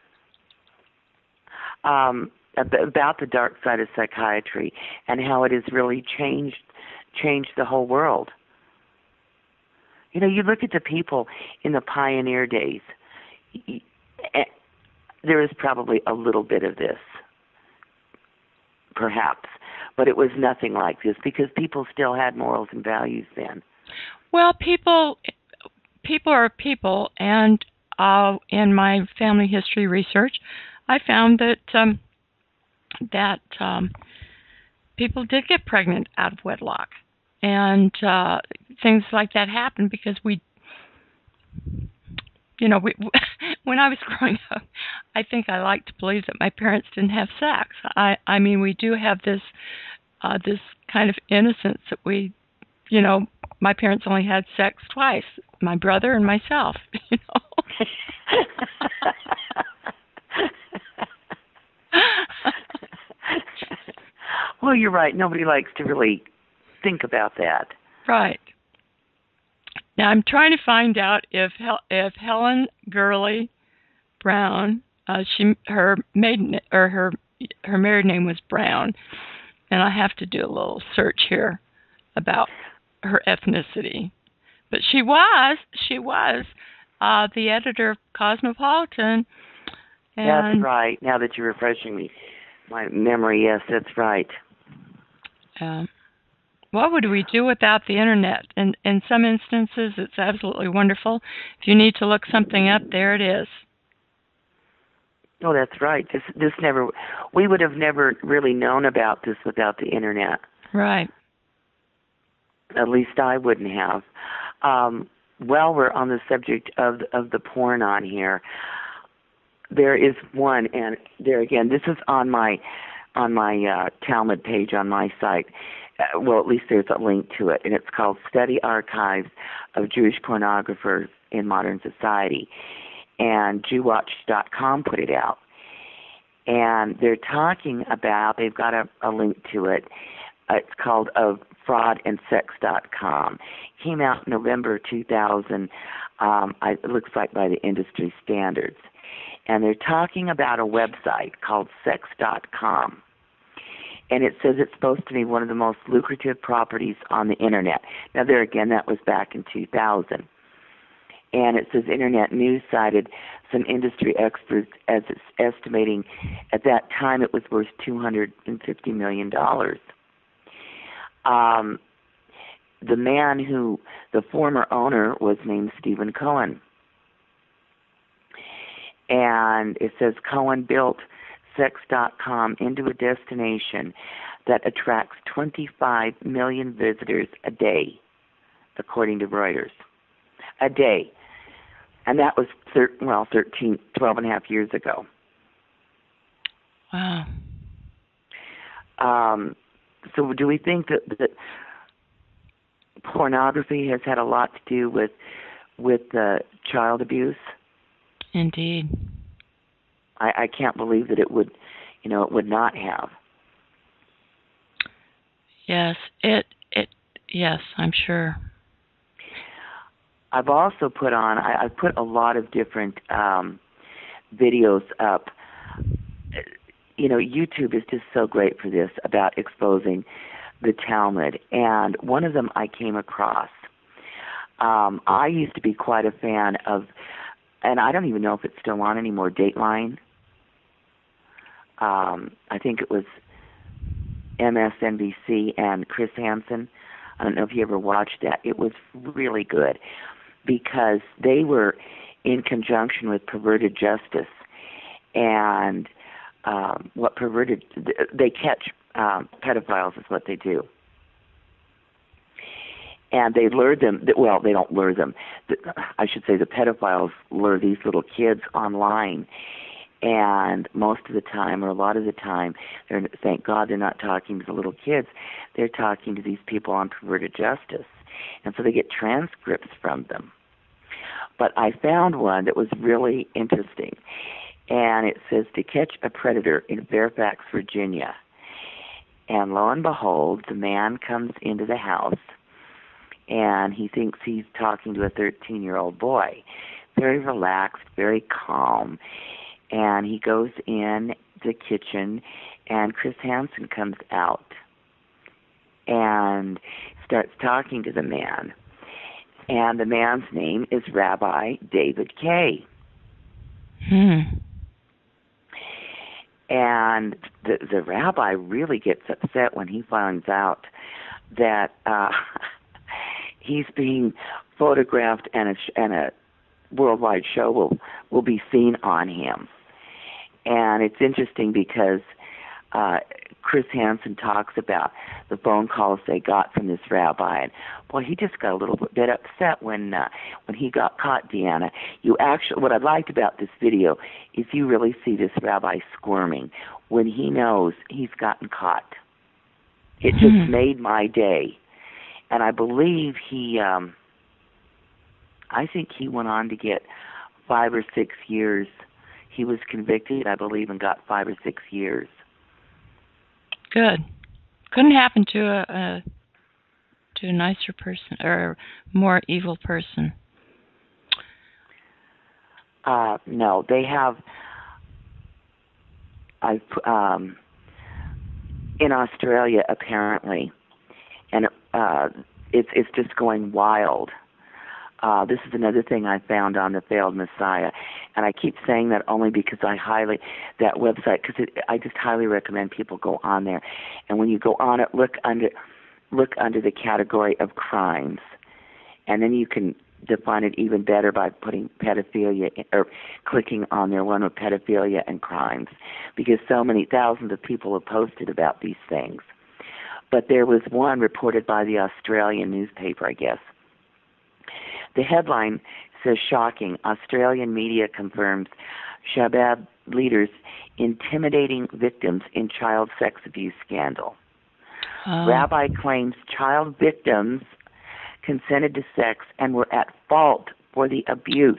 About the dark side of psychiatry and how it has really changed the whole world. You know, you look at the people in the pioneer days. There is probably a little bit of this, perhaps, but it was nothing like this because people still had morals and values then. Well, people are people, and in my family history research, I found that people did get pregnant out of wedlock, and things like that happened because we when I was growing up, I think I like to believe that my parents didn't have sex. I mean, we do have this kind of innocence that we, my parents only had sex twice, my brother and myself, Well, you're right. Nobody likes to really think about that. Right. Now I'm trying to find out if Helen Gurley Brown, her married name was Brown, and I have to do a little search here about her ethnicity. But she was the editor of Cosmopolitan. And that's right. Now that you're refreshing my memory, yes, that's right. What would we do without the internet? And in some instances, it's absolutely wonderful. If you need to look something up, there it is. Oh, that's right. We would have never really known about this without the internet. Right. At least I wouldn't have. While we're on the subject of the porn on here, there is one, and there again, this is on my Talmud page on my site. Well, at least there's a link to it, and it's called Study Archives of Jewish Pornographers in Modern Society. And JewWatch.com put it out. And they're talking about, they've got a link to it. It's called fraudandsex.com. Came out November 2000, it looks like by the industry standards. And they're talking about a website called sex.com. And it says it's supposed to be one of the most lucrative properties on the internet. Now, there again, that was back in 2000. And it says Internet News cited some industry experts as it's estimating at that time it was worth $250 million. The former owner was named Stephen Cohen. And it says Cohen built Sex.com into a destination that attracts 25 million visitors a day, according to Reuters. A day. And that was 12 and a half years ago. Wow. So do we think that pornography has had a lot to do with child abuse? Indeed. I can't believe that it would not have. Yes, yes, I'm sure. I've also put a lot of different videos up. YouTube is just so great for this, about exposing the Talmud. And one of them I came across. I used to be quite a fan of, and I don't even know if it's still on anymore, Dateline. I think it was MSNBC and Chris Hansen. I don't know if you ever watched that. It was really good because they were in conjunction with Perverted Justice. And they catch pedophiles is what they do. And they lure them, well, they don't lure them. I should say the pedophiles lure these little kids online. And most of the time, or a lot of the time, thank God they're not talking to the little kids. They're talking to these people on Perverted Justice. And so they get transcripts from them. But I found one that was really interesting. And it says, to catch a predator in Fairfax, Virginia. And lo and behold, the man comes into the house, and he thinks he's talking to a 13-year-old boy. Very relaxed, very calm. And he goes in the kitchen, and Chris Hansen comes out and starts talking to the man. And the man's name is Rabbi David Kay. And the rabbi really gets upset when he finds out that he's being photographed, and a worldwide show will be seen on him. And it's interesting because Chris Hansen talks about the phone calls they got from this rabbi, and boy, he just got a little bit upset when he got caught. Deanna, what I liked about this video is you really see this rabbi squirming when he knows he's gotten caught. It just made my day, and I believe I think he went on to get 5 or 6 years. He was convicted, I believe, and got 5 or 6 years. Good. Couldn't happen to a nicer person or more evil person. No, they have. In Australia, apparently, and it's just going wild. This is another thing I found on the Failed Messiah, and I keep saying that only because that website, because I just highly recommend people go on there. And when you go on it, look under the category of crimes, and then you can define it even better by putting pedophilia or clicking on their one with pedophilia and crimes, because so many thousands of people have posted about these things. But there was one reported by the Australian newspaper, I guess. The headline says, shocking, Australian media confirms Shabab leaders intimidating victims in child sex abuse scandal. Rabbi claims child victims consented to sex and were at fault for the abuse.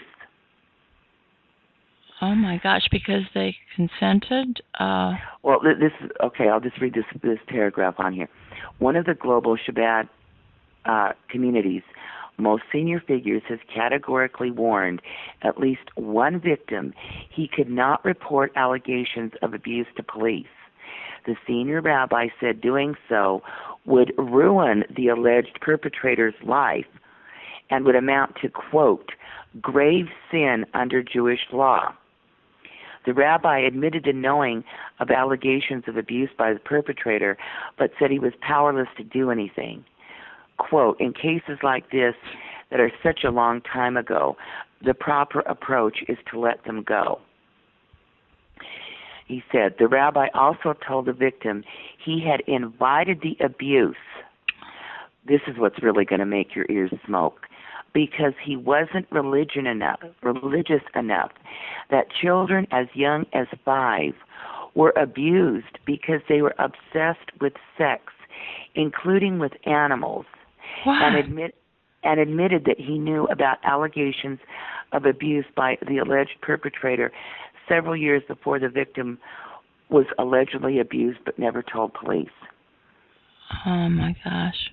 Oh my gosh, because they consented? Well, this is, okay, I'll just read this paragraph on here. One of the global Shabbat community's most senior figures has categorically warned at least one victim he could not report allegations of abuse to police. The senior rabbi said doing so would ruin the alleged perpetrator's life and would amount to, quote, grave sin under Jewish law. The rabbi admitted to knowing of allegations of abuse by the perpetrator, but said he was powerless to do anything. Quote, in cases like this that are such a long time ago, the proper approach is to let them go. He said, the rabbi also told the victim he had invited the abuse. This is what's really going to make your ears smoke, because he wasn't religious enough that children as young as 5 were abused because they were obsessed with sex, including with animals, and admitted that he knew about allegations of abuse by the alleged perpetrator several years before the victim was allegedly abused but never told police. Oh, my gosh.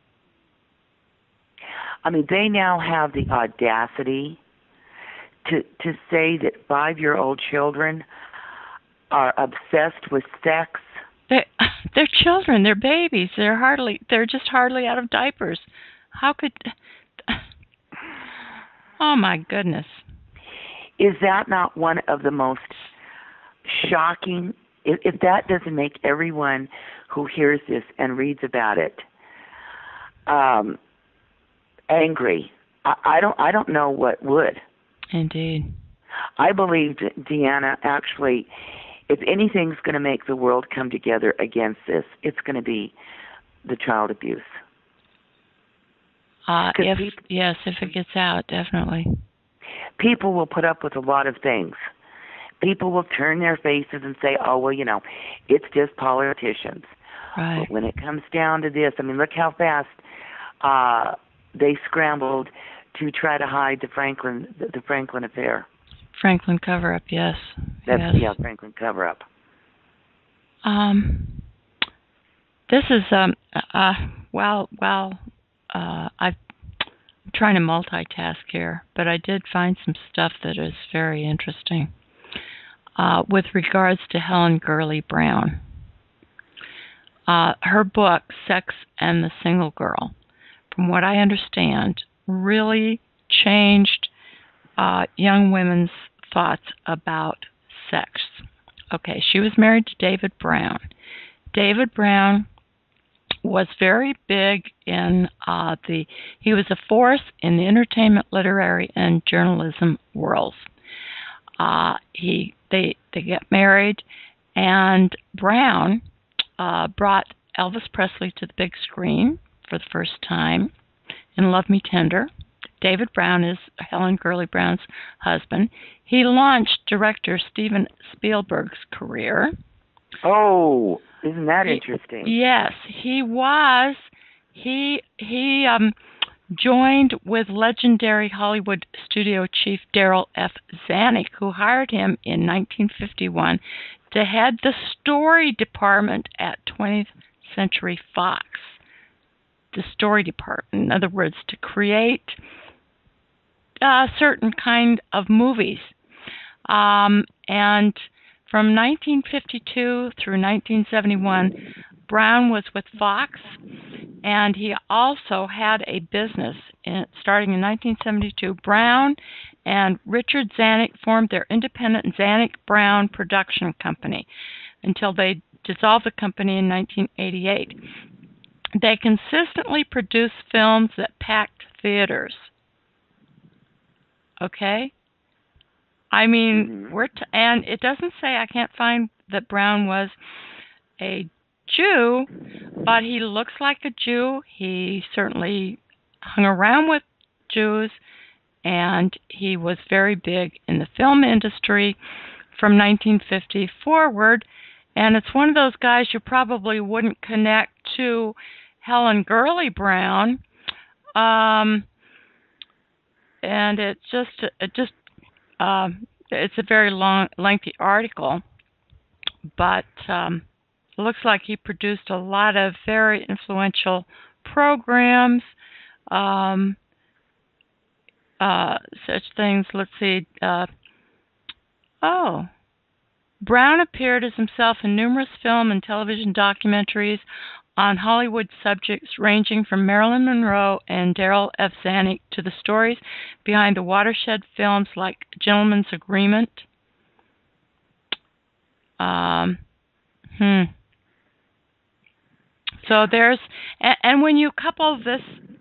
I mean, they now have the audacity to say that 5-year-old children are obsessed with sex. They're children. They're babies. They're just hardly out of diapers. How could? Oh my goodness! Is that not one of the most shocking? If that doesn't make everyone who hears this and reads about it angry, I don't know what would. Indeed. I believe, Deanna, actually, if anything's going to make the world come together against this, it's going to be the child abuse. If it gets out, definitely. People will put up with a lot of things. People will turn their faces and say, oh, well, it's just politicians. Right. But when it comes down to this, I mean, look how fast they scrambled to try to hide the Franklin affair. Franklin cover-up, yes. Yeah, Franklin cover-up. This is I'm trying to multitask here, but I did find some stuff that is very interesting with regards to Helen Gurley Brown. Her book, Sex and the Single Girl, from what I understand, really changed young women's thoughts about sex. Okay, she was married to David Brown. David Brown was very big in he was a force in the entertainment, literary, and journalism worlds. They get married, and Brown brought Elvis Presley to the big screen for the first time in Love Me Tender. David Brown is Helen Gurley Brown's husband. He launched director Steven Spielberg's career. Oh, isn't that interesting? Yes, he was. He joined with legendary Hollywood studio chief Darryl F. Zanuck, who hired him in 1951 to head the story department at 20th Century Fox. The story department, in other words, to create a certain kind of movies. And from 1952 through 1971, Brown was with Fox, and he also had a business. Starting in 1972, Brown and Richard Zanuck formed their independent Zanuck-Brown production company until they dissolved the company in 1988. They consistently produced films that packed theaters. Okay? I mean, and it doesn't say, I can't find that Brown was a Jew, but he looks like a Jew. He certainly hung around with Jews, and he was very big in the film industry from 1950 forward. And it's one of those guys you probably wouldn't connect to Helen Gurley Brown. And it's a very lengthy article, but it looks like he produced a lot of very influential programs, such things. Let's see. Brown appeared as himself in numerous film and television documentaries on Hollywood subjects ranging from Marilyn Monroe and Darryl F. Zanuck to the stories behind the watershed films like Gentleman's Agreement. So there's, and when you couple the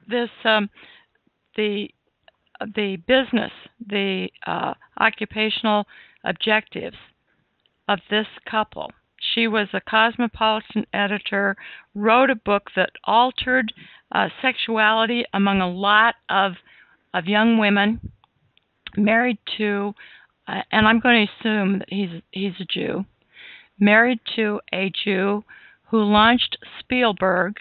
business, the occupational objectives of this couple. She was a cosmopolitan editor, wrote a book that altered sexuality among a lot of young women, married to, and I'm going to assume that he's a Jew, married to a Jew who launched Spielberg,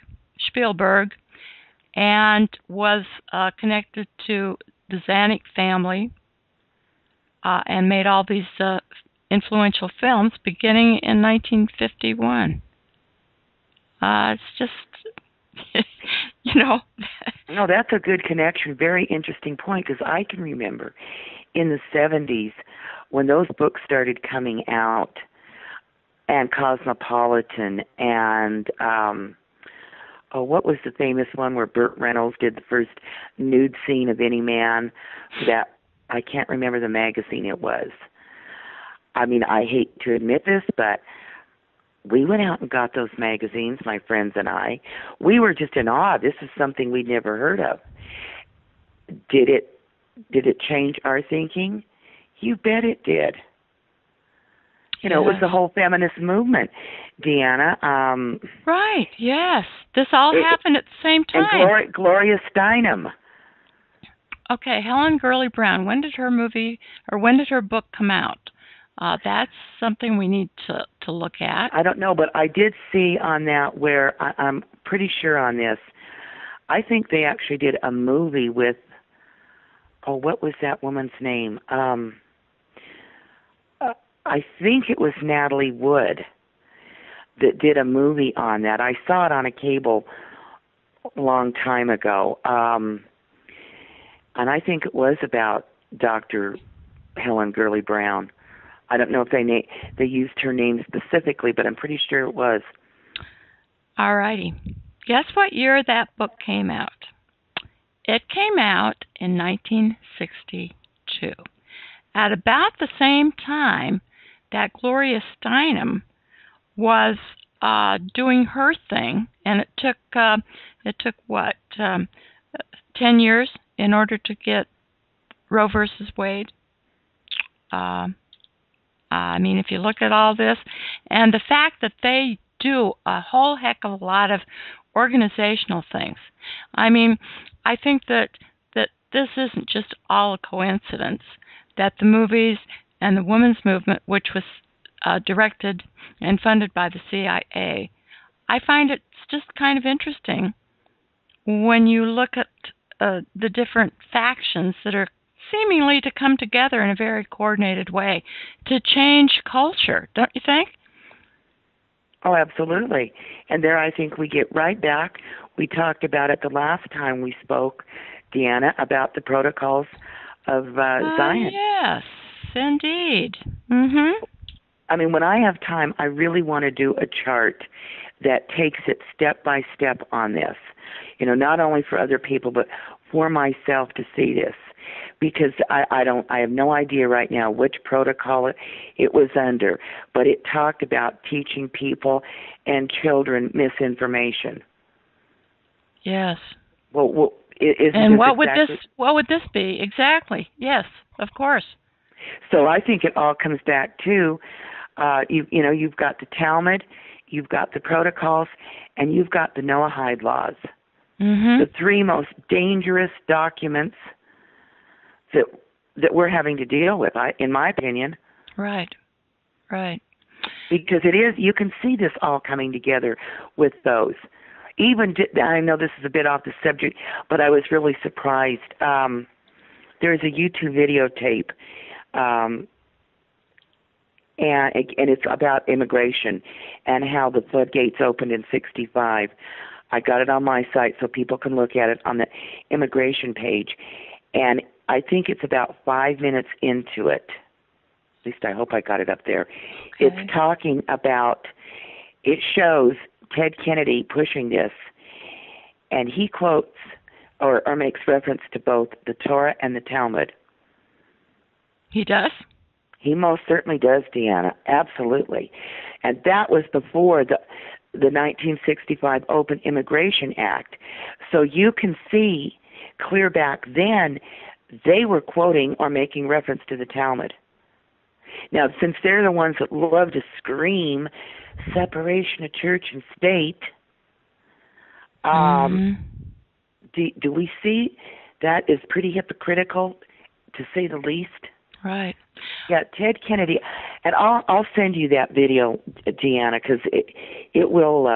and was connected to the Zanuck family, and made all these influential films beginning in 1951. It's just, No, that's a good connection. Very interesting point, because I can remember in the 70s when those books started coming out, and Cosmopolitan, and what was the famous one where Burt Reynolds did the first nude scene of any man? That, I can't remember the magazine it was. I mean, I hate to admit this, but we went out and got those magazines, my friends and I. We were just in awe. This is something we'd never heard of. Did it change our thinking? You bet it did. It was the whole feminist movement, Deanna. Right, yes. This all happened at the same time. And Gloria Steinem. Okay, Helen Gurley Brown. When did her book come out? That's something we need to look at. I don't know, but I did see on that where I'm pretty sure on this. I think they actually did a movie with, what was that woman's name? I think it was Natalie Wood that did a movie on that. I saw it on a cable a long time ago. And I think it was about Dr. Helen Gurley Brown. I don't know if they used her name specifically, but I'm pretty sure it was. All righty. Guess what year that book came out? It came out in 1962. At about the same time that Gloria Steinem was doing her thing, and it took 10 years in order to get Roe versus Wade. I mean, if you look at all this, and the fact that they do a whole heck of a lot of organizational things. I mean, I think that this isn't just all a coincidence that the movies and the women's movement, which was directed and funded by the CIA, I find it's just kind of interesting when you look at the different factions that are seemingly to come together in a very coordinated way to change culture, don't you think? Oh, absolutely. And there I think we get right back. We talked about it the last time we spoke, Deanna, about the protocols of Zion. Yes, indeed. Mm-hmm. I mean, when I have time, I really want to do a chart that takes it step by step on this. Not only for other people, but for myself to see this. Because I have no idea right now which protocol it was under, but it talked about teaching people and children misinformation. Yes. Well, and what would this be exactly? Yes, of course. So I think it all comes back to you've got the Talmud, you've got the protocols, and you've got the Noahide laws. Mm-hmm. The three most dangerous documents that we're having to deal with, in my opinion. Right. Because you can see this all coming together with those. I know this is a bit off the subject, but I was really surprised. There's a YouTube videotape, and it's about immigration and how the floodgates opened in '65. I got it on my site so people can look at it on the immigration page. And I think it's about 5 minutes into it. At least I hope I got it up there. Okay. It's talking about, it shows Ted Kennedy pushing this, and he quotes or makes reference to both the Torah and the Talmud. He does? He most certainly does, Deanna. Absolutely. And that was before the 1965 Open Immigration Act. So you can see clear back then they were quoting or making reference to the Talmud. Now, since they're the ones that love to scream separation of church and state, do we see that is pretty hypocritical, to say the least? Right. Yeah, Ted Kennedy, and I'll send you that video, Deanna, because it will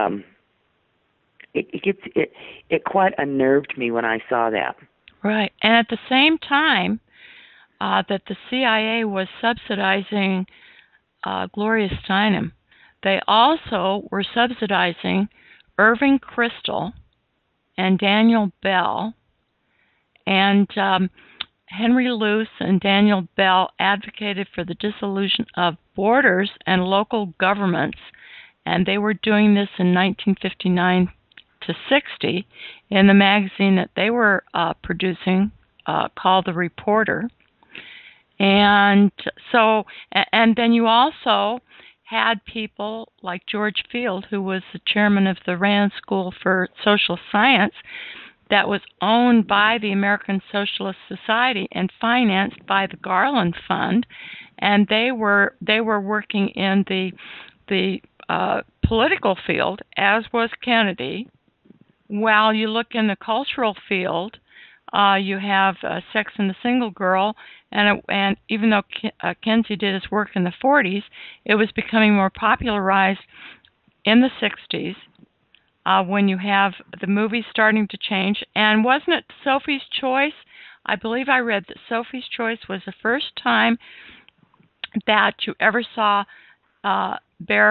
it quite unnerved me when I saw that. Right, and at the same time that the CIA was subsidizing Gloria Steinem, they also were subsidizing Irving Kristol and Daniel Bell, and Henry Luce and Daniel Bell advocated for the dissolution of borders and local governments, and they were doing this in 1959 to 60 in the magazine that they were producing called The Reporter. And so, and then you also had people like George Field, who was the chairman of the Rand School for Social Science, that was owned by the American Socialist Society and financed by the Garland Fund, and they were working in the political field, as was Kennedy. While you look in the cultural field, you have Sex and the Single Girl, and even though Kinsey did his work in the 40s, it was becoming more popularized in the 60s. When you have the movies starting to change. And wasn't it Sophie's Choice? I believe I read that Sophie's Choice was the first time that you ever saw a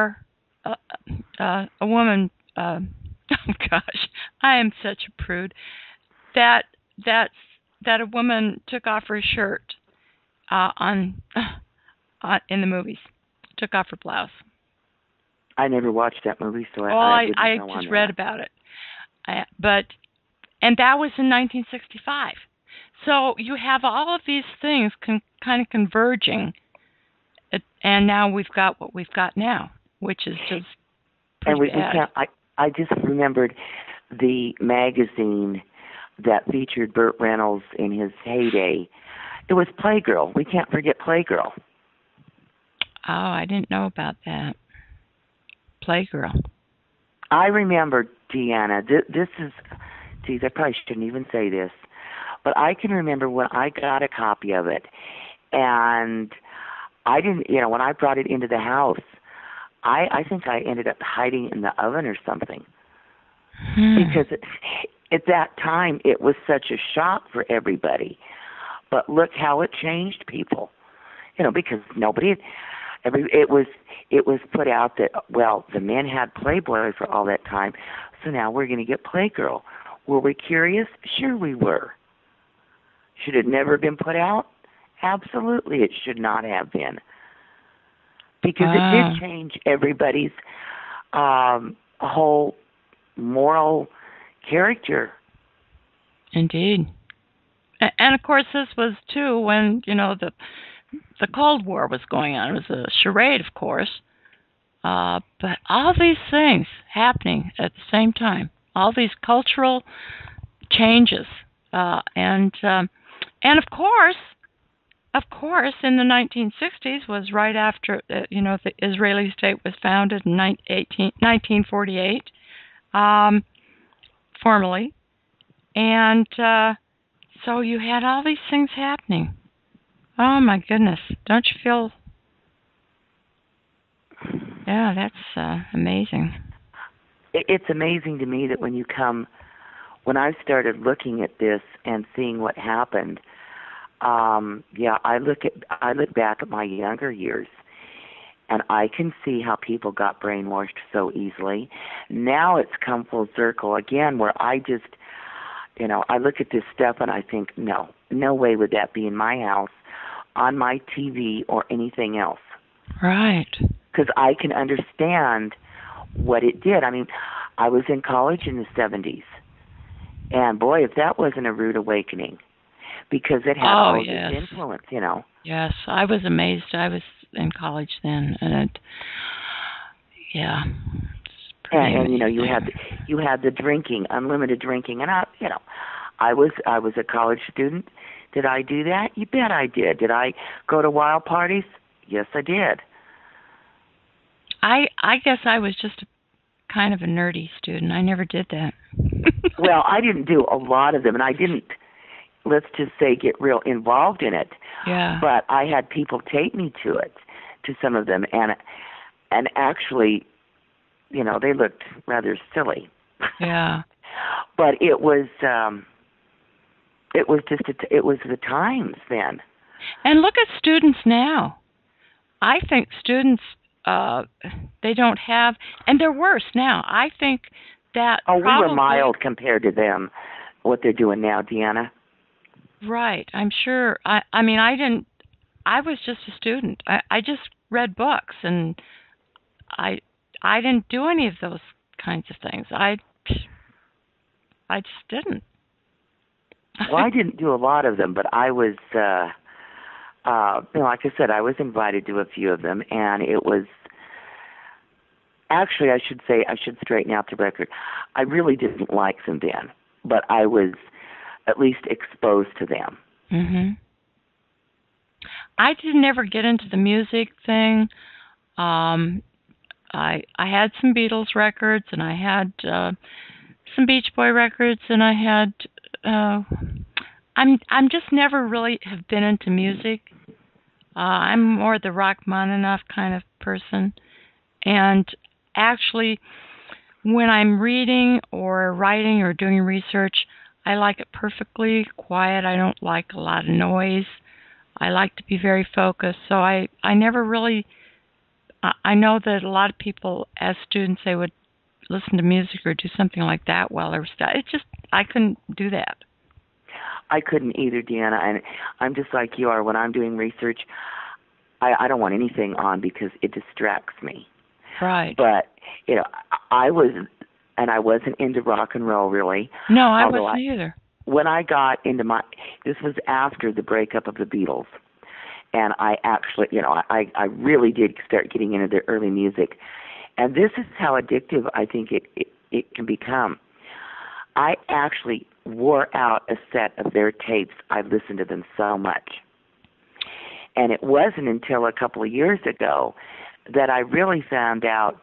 woman, oh gosh, I am such a prude, that a woman took off her shirt in the movies, took off her blouse. I never watched that movie, so I just read about it. And that was in 1965. So you have all of these things kind of converging, and now we've got what we've got now, which is just pretty bad. I just remembered the magazine that featured Burt Reynolds in his heyday. It was Playgirl. We can't forget Playgirl. Oh, I didn't know about that. Playgirl. I remember, Deanna, this is, geez, I probably shouldn't even say this, but I can remember when I got a copy of it, and I didn't, when I brought it into the house, I think I ended up hiding in the oven or something. Because at that time, it was such a shock for everybody. But look how it changed people. Because nobody had, it was put out that, well, the men had Playboy for all that time, so now we're going to get Playgirl. Were we curious? Sure we were. Should it never been put out? Absolutely, it should not have been. Because it did change everybody's whole moral character. Indeed. And of course, this was, too, when, the Cold War was going on. It was a charade, of course. But all these things happening at the same time, all these cultural changes. And of course, in the 1960s was right after, the Israeli state was founded in 1948, formally. And so you had all these things happening. Oh, my goodness. Don't you feel... Yeah, that's amazing. It's amazing to me that when I started looking at this and seeing what happened, I look back at my younger years, and I can see how people got brainwashed so easily. Now it's come full circle again, where I just, I look at this stuff and I think, no way would that be in my house, on my TV, or anything else. Right. Because I can understand what it did. I mean, I was in college in the 70s, and boy, if that wasn't a rude awakening, because it had all of yes. this influence, you know. Yes, I was amazed. I was in college then, and yeah. And you know, you had the drinking, unlimited drinking, and I was a college student. Did I do that? You bet I did. Did I go to wild parties? Yes, I did. I guess I was just kind of a nerdy student. I never did that. Well, I didn't do a lot of them, and I didn't, let's just say, get real involved in it. Yeah. But I had people take me to some of them, and actually, you know, they looked rather silly. Yeah. But it was it was the times then. And look at students now. I think students they don't have, and they're worse now. I think that we were mild compared to them, what they're doing now, Deanna. Right. I'm sure. I mean, I was just a student. I just read books, and I didn't do any of those kinds of things. I just didn't. Well, I didn't do a lot of them, but I was, like I said, I was invited to a few of them, and it was, actually, I should straighten out the record. I really didn't like them then, but I was at least exposed to them. Mm-hmm. I didn't ever get into the music thing. I had some Beatles records, and I had some Beach Boy records, and I had. I'm just never really have been into music. I'm more the Rachmaninoff kind of person, and actually, when I'm reading or writing or doing research, I like it perfectly quiet. I don't like a lot of noise. I like to be very focused. So I never really. I know that a lot of people, as students, they would listen to music or do something like that while they were studying. I couldn't do that. I couldn't either, Deanna, and I'm just like you are. When I'm doing research, I don't want anything on because it distracts me. Right. But, you know, I wasn't into rock and roll, really. No, I wasn't either. When I got into this was after the breakup of the Beatles, and I actually, you know, I really did start getting into their early music. And this is how addictive I think it can become. I actually wore out a set of their tapes. I listened to them so much. And it wasn't until a couple of years ago that I really found out,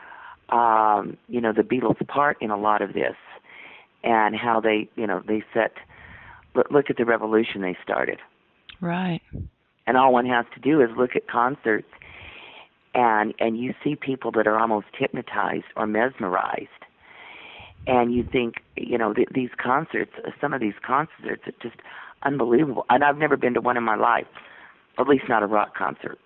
you know, the Beatles' part in a lot of this and how they, you know, they look at the revolution they started. Right. And all one has to do is look at concerts, and you see people that are almost hypnotized or mesmerized. And you think, you know, these concerts, some of these concerts are just unbelievable. And I've never been to one in my life, at least not a rock concert.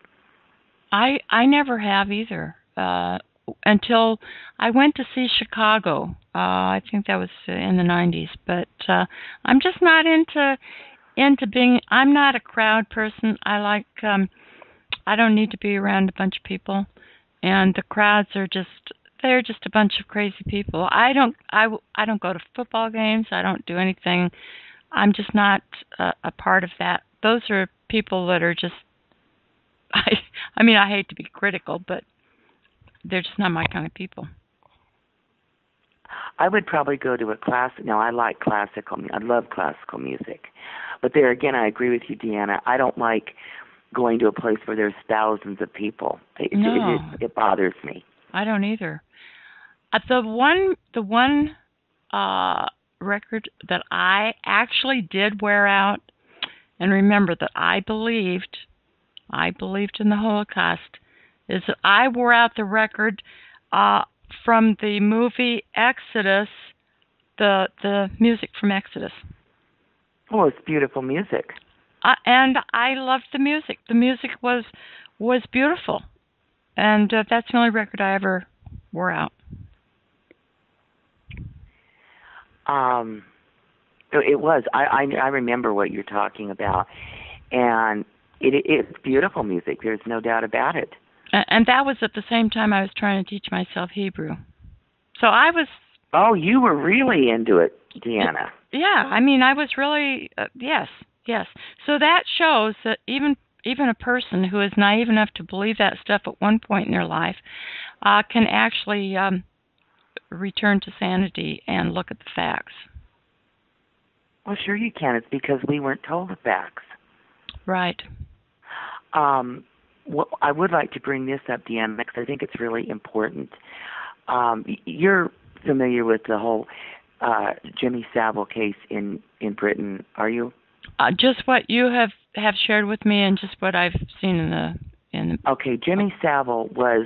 I never have either, until I went to see Chicago. I think that was in the 90s. But I'm just not into being. I'm not a crowd person. I like. I don't need to be around a bunch of people, and the crowds are just. They're just a bunch of crazy people. I don't go to football games. I don't do anything. I'm just not a part of that. Those are people that are just. I mean, I hate to be critical, but they're just not my kind of people. I would probably go to a class. Now, I like classical. I love classical music, but there again, I agree with you, Deanna. I don't like going to a place where there's thousands of people. It bothers me. I don't either. The one record that I actually did wear out, and remember that I believed in the Holocaust, is that I wore out the record from the movie Exodus, the music from Exodus. Oh, it's beautiful music. And I loved the music. The music was beautiful, and that's the only record I ever wore out. It was. I remember what you're talking about, and it's beautiful music. There's no doubt about it. And that was at the same time I was trying to teach myself Hebrew. So I was... Oh, you were really into it, Deanna. Yeah, I mean, I was really... yes. So that shows that even a person who is naive enough to believe that stuff at one point in their life can actually return to sanity and look at the facts. Well, sure you can. It's because we weren't told the facts. Right. Well, I would like to bring this up, Deanna, because I think it's really important. You're familiar with the whole Jimmy Savile case in Britain, are you? Just what you have shared with me, and just what I've seen in the. Okay, Jimmy Savile was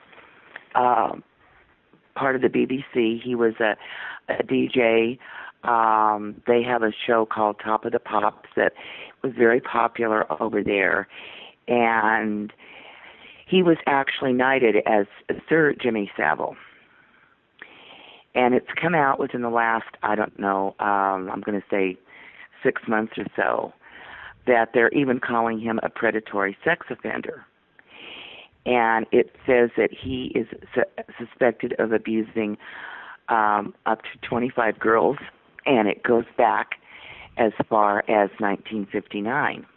part of the BBC. He was a DJ. They have a show called Top of the Pops that was very popular over there, and he was actually knighted as Sir Jimmy Savile. And it's come out within the last, I don't know, I'm going to say 6 months or so, that they're even calling him a predatory sex offender. And it says that he is suspected of abusing up to 25 girls, and it goes back as far as 1959.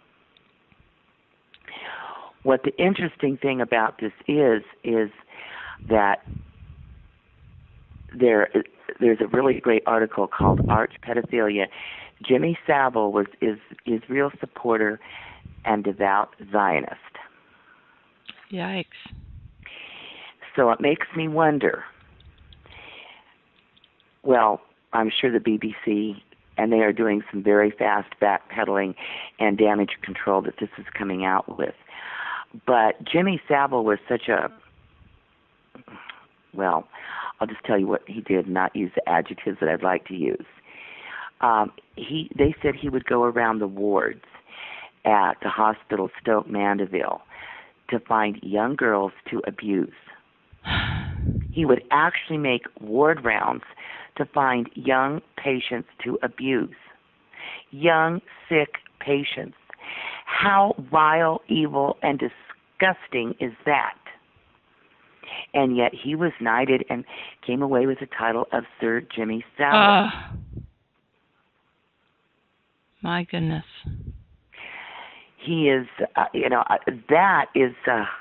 What the interesting thing about this is that there's a really great article called Arch Pedophilia. Jimmy Savile was Israel's supporter and devout Zionist. Yikes. So it makes me wonder, well, I'm sure the BBC, and they are doing some very fast backpedaling and damage control that this is coming out with. But Jimmy Savile was such a, well, I'll just tell you what he did, not use the adjectives that I'd like to use. They said he would go around the wards at the hospital Stoke Mandeville to find young girls to abuse. He would actually make ward rounds to find young patients to abuse. Young, sick patients. How vile, evil, and disgusting is that? And yet he was knighted and came away with the title of Sir Jimmy Savile. My goodness. He is, that is,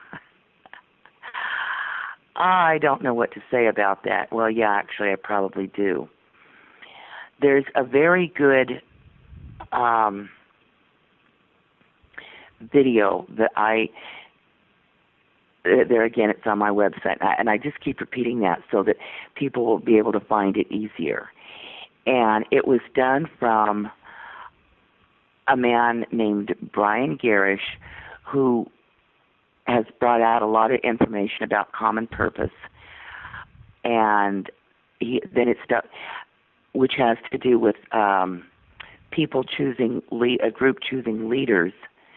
I don't know what to say about that. Well, yeah, actually, I probably do. There's a very good video that there again, it's on my website, and I just keep repeating that so that people will be able to find it easier. And it was done from a man named Brian Garish, who has brought out a lot of information about common purpose, and then it's stuff which has to do with people choosing a group choosing leaders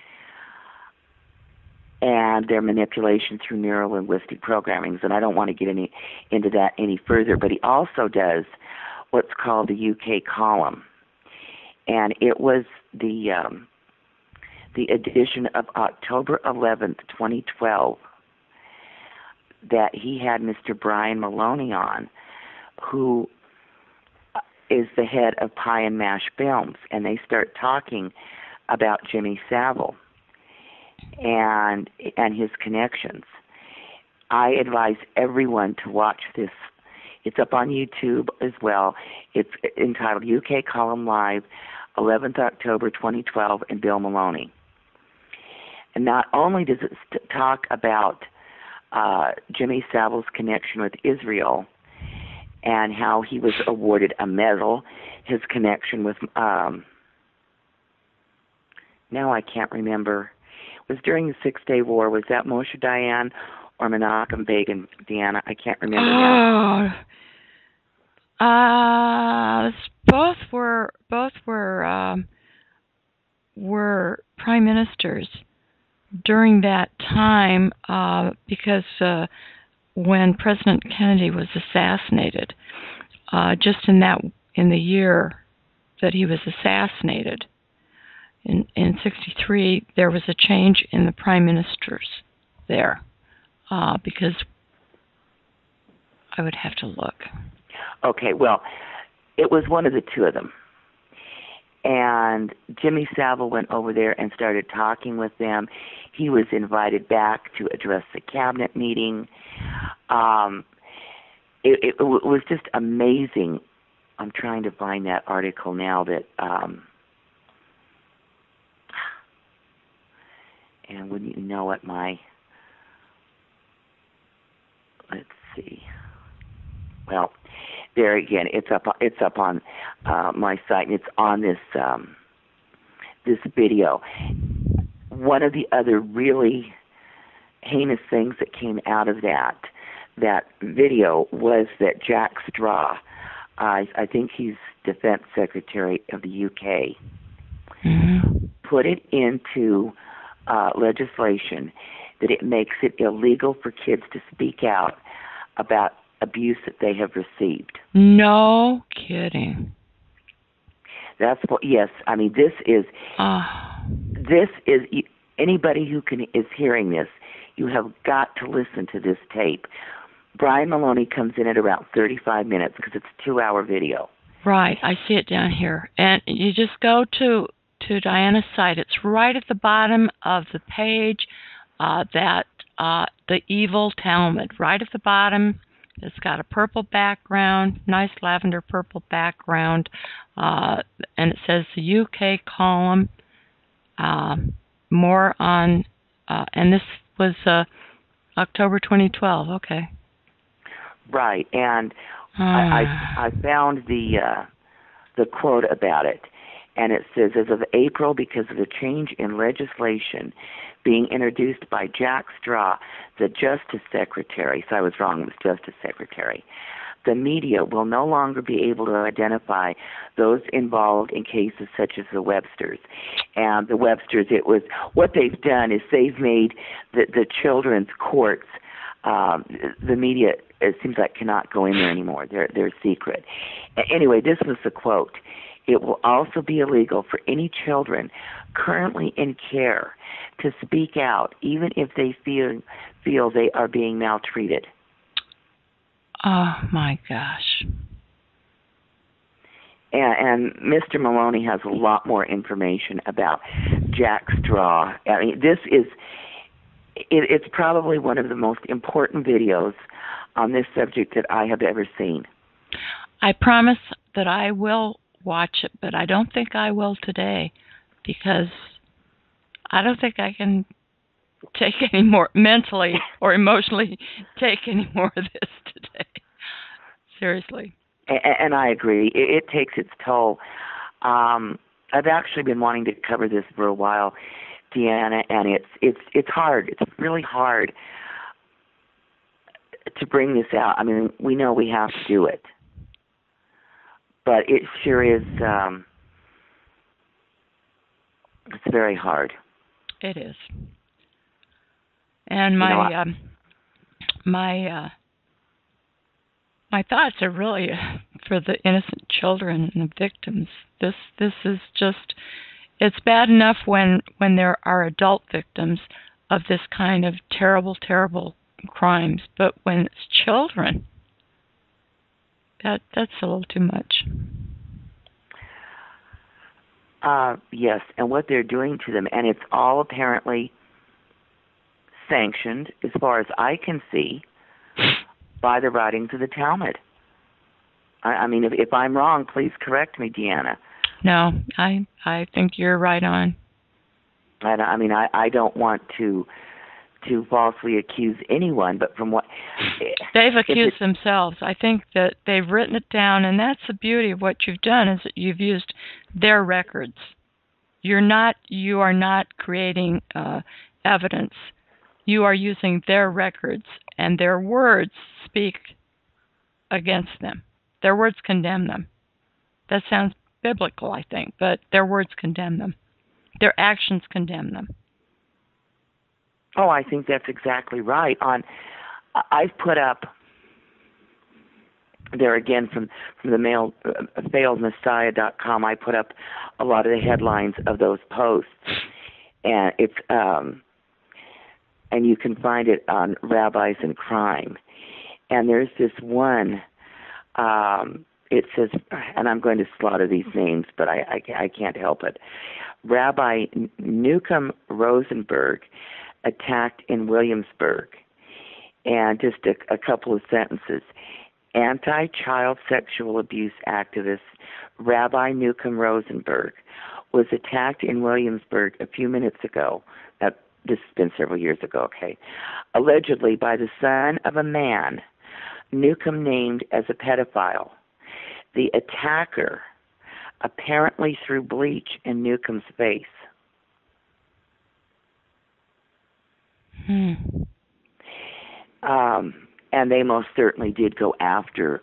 and their manipulation through neuro-linguistic programming. And I don't want to get into that any further, but he also does what's called the UK column. And it was the edition of October 11th, 2012, that he had Mr. Brian Maloney on, who is the head of Pie and Mash Films, and they start talking about Jimmy Savile and his connections. I advise everyone to watch this. It's up on YouTube as well. It's entitled UK Column Live, 11th October 2012, and Bill Maloney. And not only does it talk about Jimmy Savile's connection with Israel and how he was awarded a medal, his connection with, now I can't remember, it was during the 6-Day War. Was that Moshe Dayan or Menachem Begin, Deanna? I can't remember now. Both were prime ministers during that time, because when President Kennedy was assassinated, just in the year that he was assassinated, in 1963, there was a change in the prime ministers there. because I would have to look. Okay, well, it was one of the two of them. And Jimmy Savile went over there and started talking with them. He was invited back to address the cabinet meeting. It was just amazing. I'm trying to find that article now that, and wouldn't you know it, let's see. Well, there again, it's up on my site, and it's on this video. One of the other really heinous things that came out of that video was that Jack Straw, I think he's Defense Secretary of the UK, put it into legislation that it makes it illegal for kids to speak out about abuse that they have received. No kidding. That's what. Yes, I mean this is anybody who is hearing this. You have got to listen to this tape. Brian Maloney comes in at around 35 minutes because it's a 2-hour video. Right, I see it down here, and you just go to Diana's site. It's right at the bottom of the page. The Evil Talmud, right at the bottom. It's got a purple background, nice lavender purple background, and it says the UK column. More on, and this was October 2012. Okay. Right, and I found the quote about it, and it says, as of April, because of the change in legislation being introduced by Jack Straw, the Justice Secretary, so I was wrong, it was Justice Secretary, the media will no longer be able to identify those involved in cases such as the Websters. And the Websters, what they've done is they've made the children's courts, the media, it seems like, cannot go in there anymore. They're secret. Anyway, this was the quote. It will also be illegal for any children currently in care to speak out, even if they feel they are being maltreated. Oh, my gosh. And Mr. Maloney has a lot more information about Jack Straw. I mean, it's probably one of the most important videos on this subject that I have ever seen. I promise that I will watch it, but I don't think I will today, because I don't think I can take any more, mentally or emotionally, take any more of this today. Seriously. And I agree. It takes its toll. I've actually been wanting to cover this for a while, Deanna, and it's hard. It's really hard to bring this out. I mean, we know we have to do it, but it sure is. It's very hard. It is. And my thoughts are really for the innocent children and the victims. This is just, it's bad enough when there are adult victims of this kind of terrible, terrible crimes, but when it's children, that's a little too much. Yes, and what they're doing to them, and it's all apparently sanctioned, as far as I can see, by the writings of the Talmud. I mean, if I'm wrong, please correct me, Deanna. No, I think you're right on. And I mean, I don't want to falsely accuse anyone, but from what they've accused themselves, I think that they've written it down, and that's the beauty of what you've done, is that you've used their records. You are not creating evidence. You are using their records, and their words speak against them. Their words condemn them. That sounds biblical, I think, but their words condemn them. Their actions condemn them. Oh, I think that's exactly right. I've put up there again from the failedmessiah.com. I put up a lot of the headlines of those posts, and it's and you can find it on Rabbis in Crime. And there's this one, it says, and I'm going to slaughter these names, but I can't help it. Rabbi Newcomb Rosenberg attacked in Williamsburg. And just a couple of sentences. Anti-child sexual abuse activist Rabbi Newcomb Rosenberg was attacked in Williamsburg a few minutes ago. This has been several years ago, okay. Allegedly by the son of a man Newcomb named as a pedophile. The attacker apparently threw bleach in Newcomb's face. And they most certainly did go after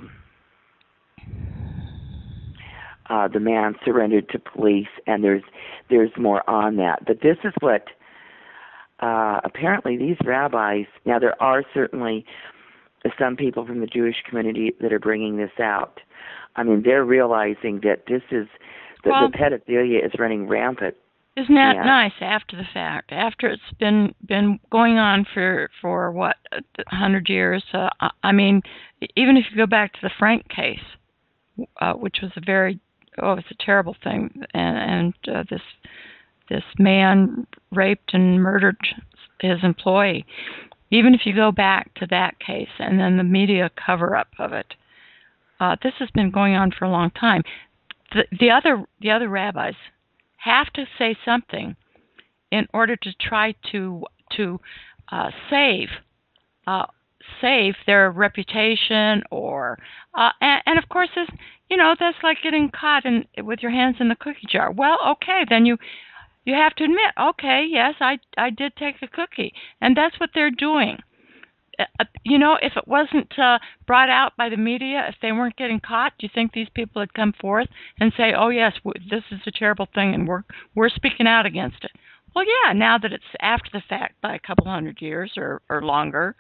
the man, surrendered to police, and there's more on that. But this is what apparently these rabbis, now there are certainly some people from the Jewish community that are bringing this out. I mean, they're realizing that this is, the pedophilia is running rampant. Isn't that nice after the fact? After it's been going on for what, 100 years? I mean, even if you go back to the Frank case, which was it's a terrible thing, and this man raped and murdered his employee. Even if you go back to that case and then the media cover-up of it, this has been going on for a long time. The other rabbis have to say something in order to try to save their reputation, or and of course, that's like getting caught with your hands in the cookie jar. Well, okay, then you have to admit, okay, yes, I did take a cookie, and that's what they're doing. If it wasn't brought out by the media, if they weren't getting caught, do you think these people would come forth and say, oh, yes, this is a terrible thing, and we're speaking out against it? Well, yeah, now that it's after the fact by a couple 100 years or longer.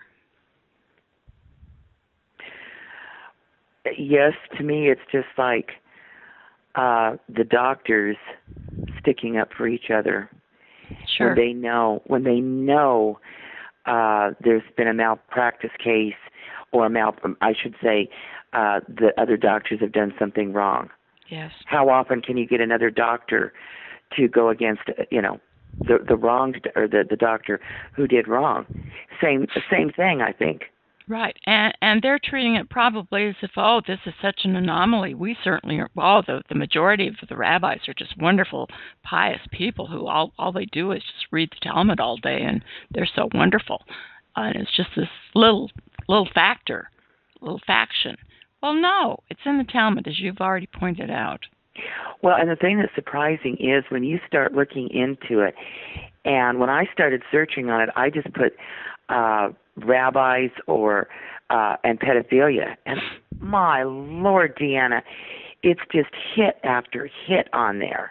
Yes, to me, it's just like the doctors sticking up for each other. Sure. When they know there's been a malpractice case, or I should say, the other doctors have done something wrong. Yes. How often can you get another doctor to go against, the wrong, or the doctor who did wrong? Same thing, I think. Right, and they're treating it probably as if, this is such an anomaly. We certainly are. Well, the majority of the rabbis are just wonderful, pious people who all they do is just read the Talmud all day, and they're so wonderful. And it's just this little faction. Well, no, it's in the Talmud, as you've already pointed out. Well, and the thing that's surprising is when you start looking into it, and when I started searching on it, I just put rabbis and pedophilia, and my Lord, Deanna, it's just hit after hit on there.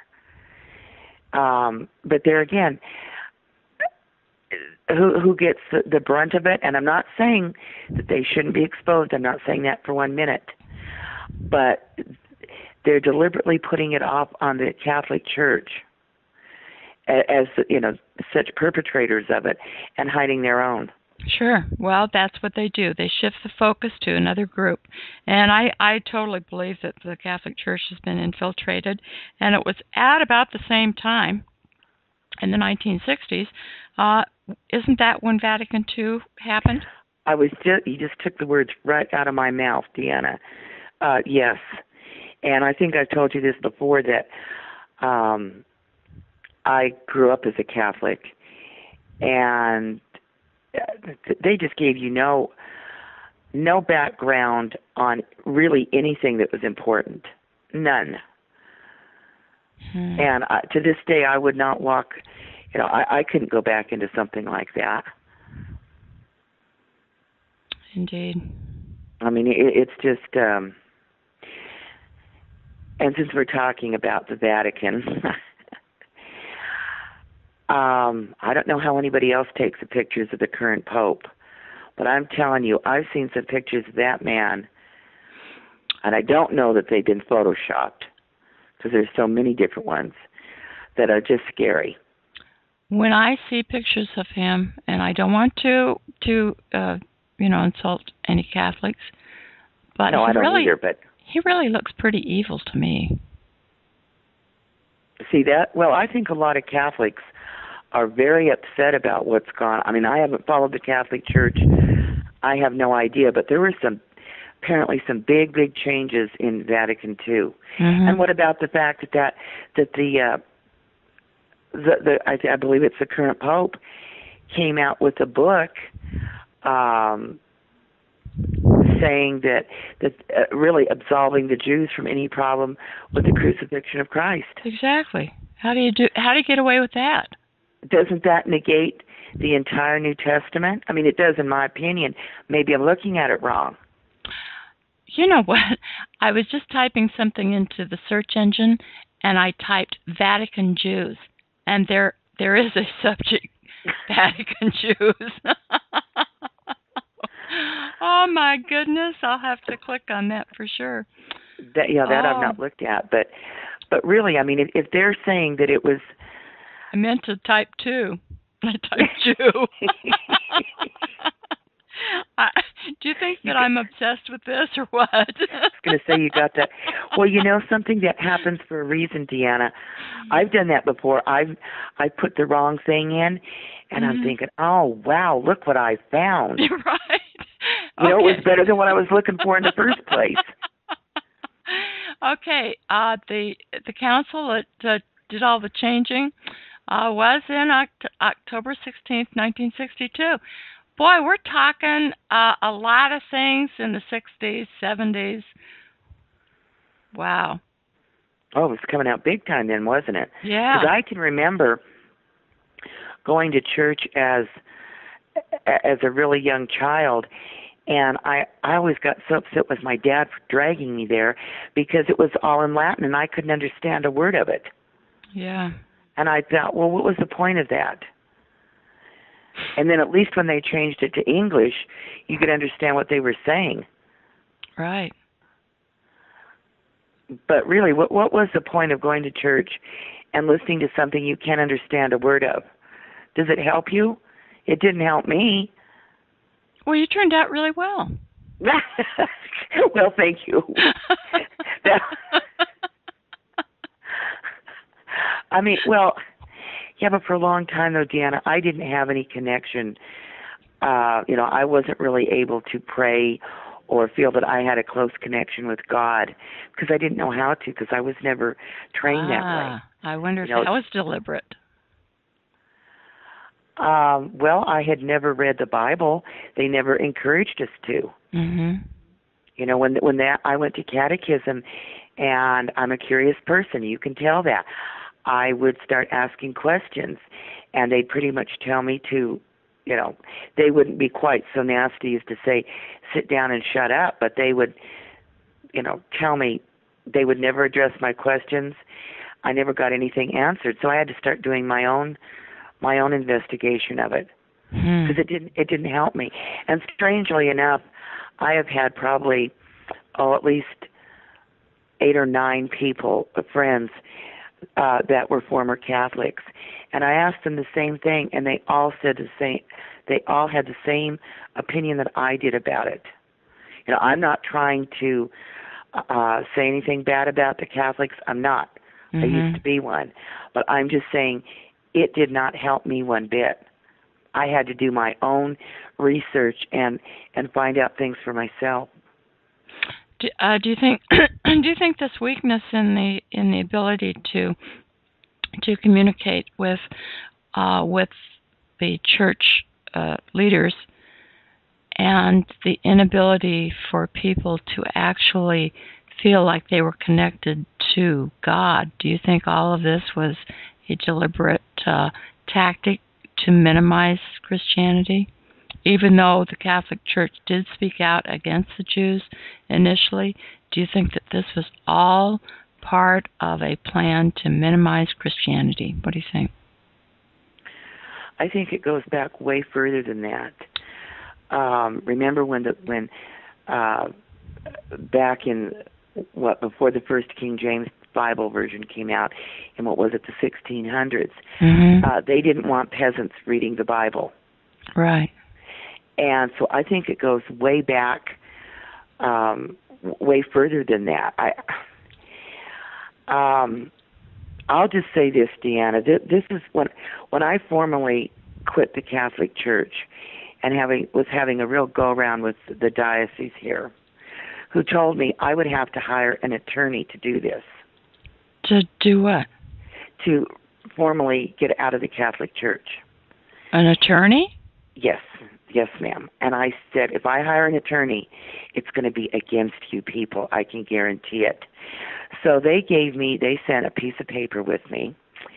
But there again, who gets the brunt of it? And I'm not saying that they shouldn't be exposed. I'm not saying that for 1 minute, but they're deliberately putting it off on the Catholic Church as such perpetrators of it, and hiding their own. Sure. Well, that's what they do. They shift the focus to another group. And I totally believe that the Catholic Church has been infiltrated. And it was at about the same time, in the 1960s, isn't that when Vatican II happened? You just took the words right out of my mouth, Deanna. Yes. And I think I've told you this before, that I grew up as a Catholic, and they just gave you no background on really anything that was important. None. And to this day, I would not walk, I couldn't go back into something like that. Indeed. I mean, it's just, and since we're talking about the Vatican, I don't know how anybody else takes the pictures of the current Pope, but I'm telling you, I've seen some pictures of that man, and I don't know that they've been photoshopped, because there's so many different ones that are just scary. when I see pictures of him, and I don't want to insult any Catholics, but no, I don't either. But he really looks pretty evil to me. See that? Well, I think a lot of Catholics are very upset about what's gone. I mean, I haven't followed the Catholic Church. I have no idea, but there were apparently some big changes in Vatican II. Mm-hmm. And what about the fact that I believe it's the current Pope came out with a book saying that really absolving the Jews from any problem with the crucifixion of Christ. Exactly. How do you get away with that? Doesn't that negate the entire New Testament? I mean, it does in my opinion. Maybe I'm looking at it wrong. You know what? I was just typing something into the search engine, and I typed Vatican Jews, and there is a subject, Vatican Jews. Oh my goodness! I'll have to click on that for sure. That I've not looked at, but really, I mean, if they're saying that it was, I meant to type two. I typed Jew. Do you think that I'm obsessed with this or what? I was going to say you got that. Well, something that happens for a reason, Deanna. I've done that before. I put the wrong thing in, and I'm thinking, oh wow, look what I found. You're right. It was better than what I was looking for in the first place. Okay. The council that did all the changing was in October 16th, 1962. Boy, we're talking a lot of things in the 60s, 70s. Wow. Oh, it was coming out big time then, wasn't it? Yeah. Because I can remember going to church as a really young child, and I always got so upset with my dad for dragging me there because it was all in Latin and I couldn't understand a word of it. Yeah. And I thought, well, what was the point of that? And then at least when they changed it to English, you could understand what they were saying. Right. But really, what was the point of going to church and listening to something you can't understand a word of? Does it help you? It didn't help me. Well, you turned out really well. Well, thank you. I mean, well, yeah, but for a long time, though, Deanna, I didn't have any connection. I wasn't really able to pray or feel that I had a close connection with God because I didn't know how to because I was never trained that way. I wonder if that was deliberate. Well, I had never read the Bible. They never encouraged us to. Mm-hmm. When I went to catechism, and I'm a curious person. You can tell that. I would start asking questions, and they'd pretty much tell me to, they wouldn't be quite so nasty as to say, sit down and shut up, but they would, tell me they would never address my questions. I never got anything answered, so I had to start doing my own investigation of it because it didn't help me. And strangely enough, I have had probably at least 8 or 9 people, friends, that were former Catholics, and I asked them the same thing, and they all said the same. They all had the same opinion that I did about it. I'm not trying to say anything bad about the Catholics. I'm not. I used to be one, but I'm just saying it did not help me one bit. I had to do my own research and find out things for myself. Do you think this weakness in the ability to communicate with the church leaders and the inability for people to actually feel like they were connected to God, do you think all of this was a deliberate tactic to minimize Christianity? Even though the Catholic Church did speak out against the Jews initially, do you think that this was all part of a plan to minimize Christianity? What do you think? I think it goes back way further than that. Remember when back in before the first King James Bible version came out in, what was it, the 1600s. They didn't want peasants reading the Bible. Right. And so I think it goes way back, way further than that. I'll just say this, Deanna. This is when I formally quit the Catholic Church and was having a real go-around with the diocese here, who told me I would have to hire an attorney to do this. To do what? To formally get out of the Catholic Church. An attorney? Yes, ma'am. And I said, if I hire an attorney, it's going to be against you people. I can guarantee it. So they sent a piece of paper with me,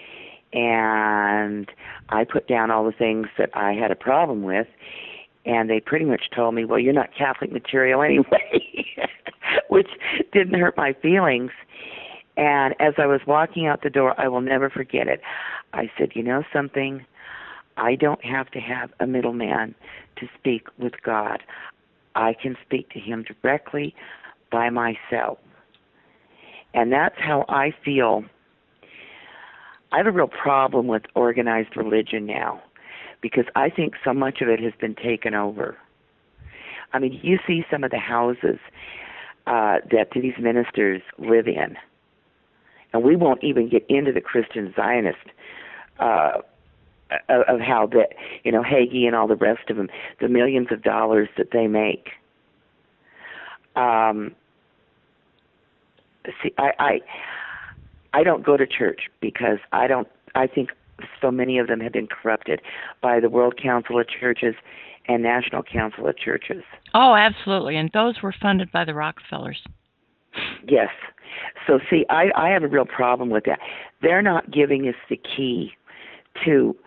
and I put down all the things that I had a problem with, and they pretty much told me, well, you're not Catholic material anyway, which didn't hurt my feelings. And as I was walking out the door, I will never forget it. I said, you know something? I don't have to have a middleman to speak with God. I can speak to him directly by myself. And that's how I feel. I have a real problem with organized religion now because I think so much of it has been taken over. I mean, you see some of the houses that these ministers live in, and we won't even get into the Christian Zionist of how that, Hagee and all the rest of them, the millions of dollars that they make. See, I don't go to church because I think so many of them have been corrupted by the World Council of Churches and National Council of Churches. Oh, absolutely. And those were funded by the Rockefellers. Yes. So, see, I have a real problem with that. They're not giving us the key to,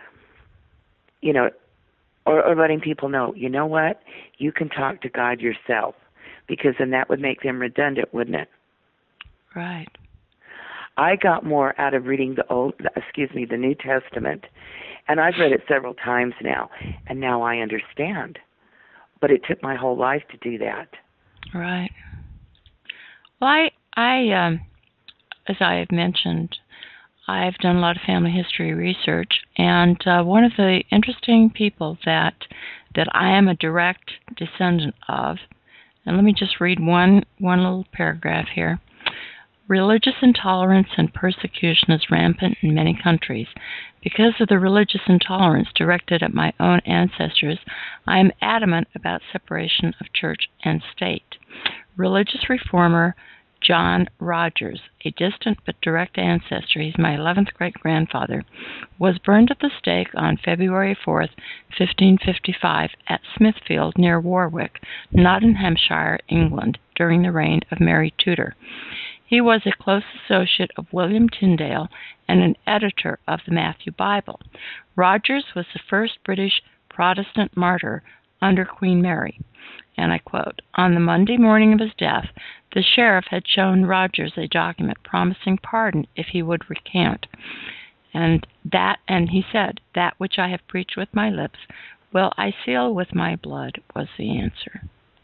or letting people know, you know what? You can talk to God yourself, because then that would make them redundant, wouldn't it? Right. I got more out of reading the New Testament, and I've read it several times now, and now I understand. But it took my whole life to do that. Right. Well, I as I have mentioned, I've done a lot of family history research, and one of the interesting people that I am a direct descendant of, and let me just read one little paragraph here. Religious intolerance and persecution is rampant in many countries. Because of the religious intolerance directed at my own ancestors, I am adamant about separation of church and state. Religious reformer John Rogers, a distant but direct ancestor, he's my 11th great-grandfather, was burned at the stake on February 4th, 1555, at Smithfield near Warwick, Nottinghamshire, England, during the reign of Mary Tudor. He was a close associate of William Tyndale and an editor of the Matthew Bible. Rogers was the first British Protestant martyr under Queen Mary. And I quote, "On the Monday morning of his death, the sheriff had shown Rogers a document promising pardon if he would recant. And he said, 'That which I have preached with my lips will I seal with my blood,' was the answer."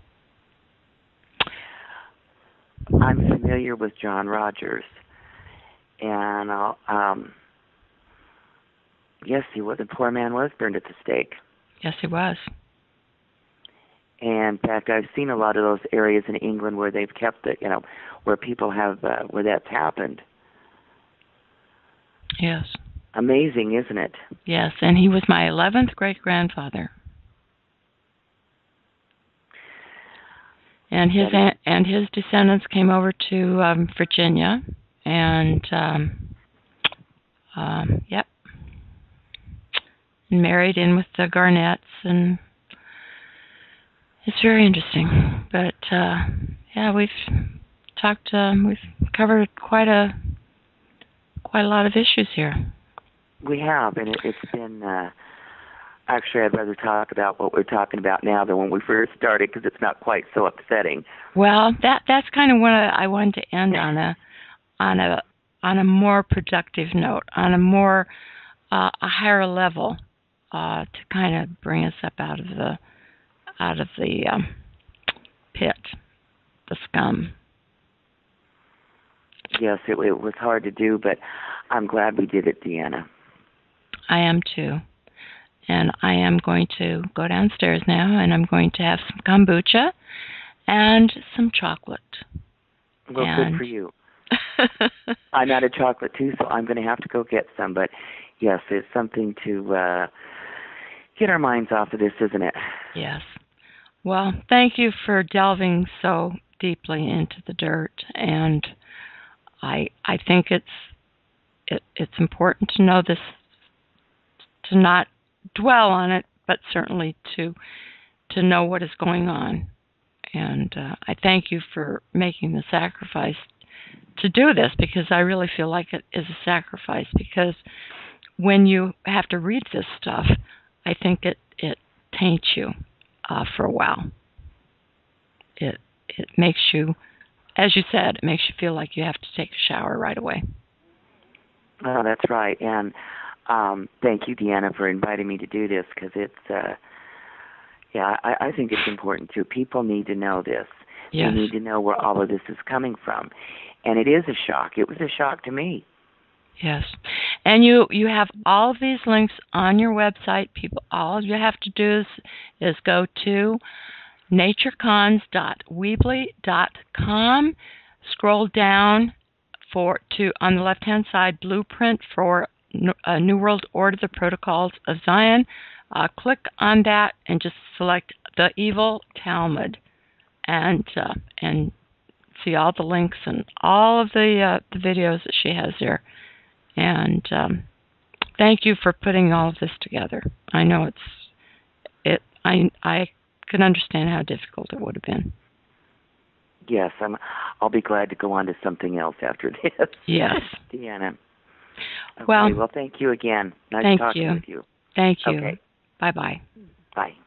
I'm familiar with John Rogers, and yes, the poor man was burned at the stake. Yes, he was. And in fact, I've seen a lot of those areas in England where they've kept it, where people have, where that's happened. Yes. Amazing, isn't it? Yes, and he was my 11th great-grandfather. And his descendants came over to Virginia, and and married in with the Garnetts, and it's very interesting. But we've covered quite a lot of issues here. We have, and it's been. Actually, I'd rather talk about what we're talking about now than when we first started, because it's not quite so upsetting. Well, that's kind of what I wanted to end on a more productive note, on a more a higher level, to kind of bring us up out of the pit, the scum. Yes, it was hard to do, but I'm glad we did it, Deanna. I am too. And I am going to go downstairs now, and I'm going to have some kombucha and some chocolate. Well, good for you. I'm out of chocolate too, so I'm going to have to go get some. But yes, it's something to get our minds off of this, isn't it? Yes. Well, thank you for delving so deeply into the dirt, and I think it's important to know this, to not dwell on it, but certainly to know what is going on. And I thank you for making the sacrifice to do this, because I really feel like it is a sacrifice, because when you have to read this stuff, I think it taints you for a while. It makes you, as you said, it makes you feel like you have to take a shower right away. Oh, that's right. And thank you, Deanna, for inviting me to do this, because it's, I think it's important too. People need to know this. Yes. They need to know where all of this is coming from. And it is a shock. It was a shock to me. Yes. And you have all of these links on your website. People, all you have to do is go to naturecons.weebly.com, scroll down on the left-hand side, Blueprint for a New World Order, the Protocols of Zion. Click on that and just select the Evil Talmud, and see all the links and all of the videos that she has there. And thank you for putting all of this together. I know I can understand how difficult it would have been. Yes, I'll be glad to go on to something else after this. Yes. Deanna. Okay, well, thank you again. Nice talking with you. Thank you. Okay. Bye-bye. Bye.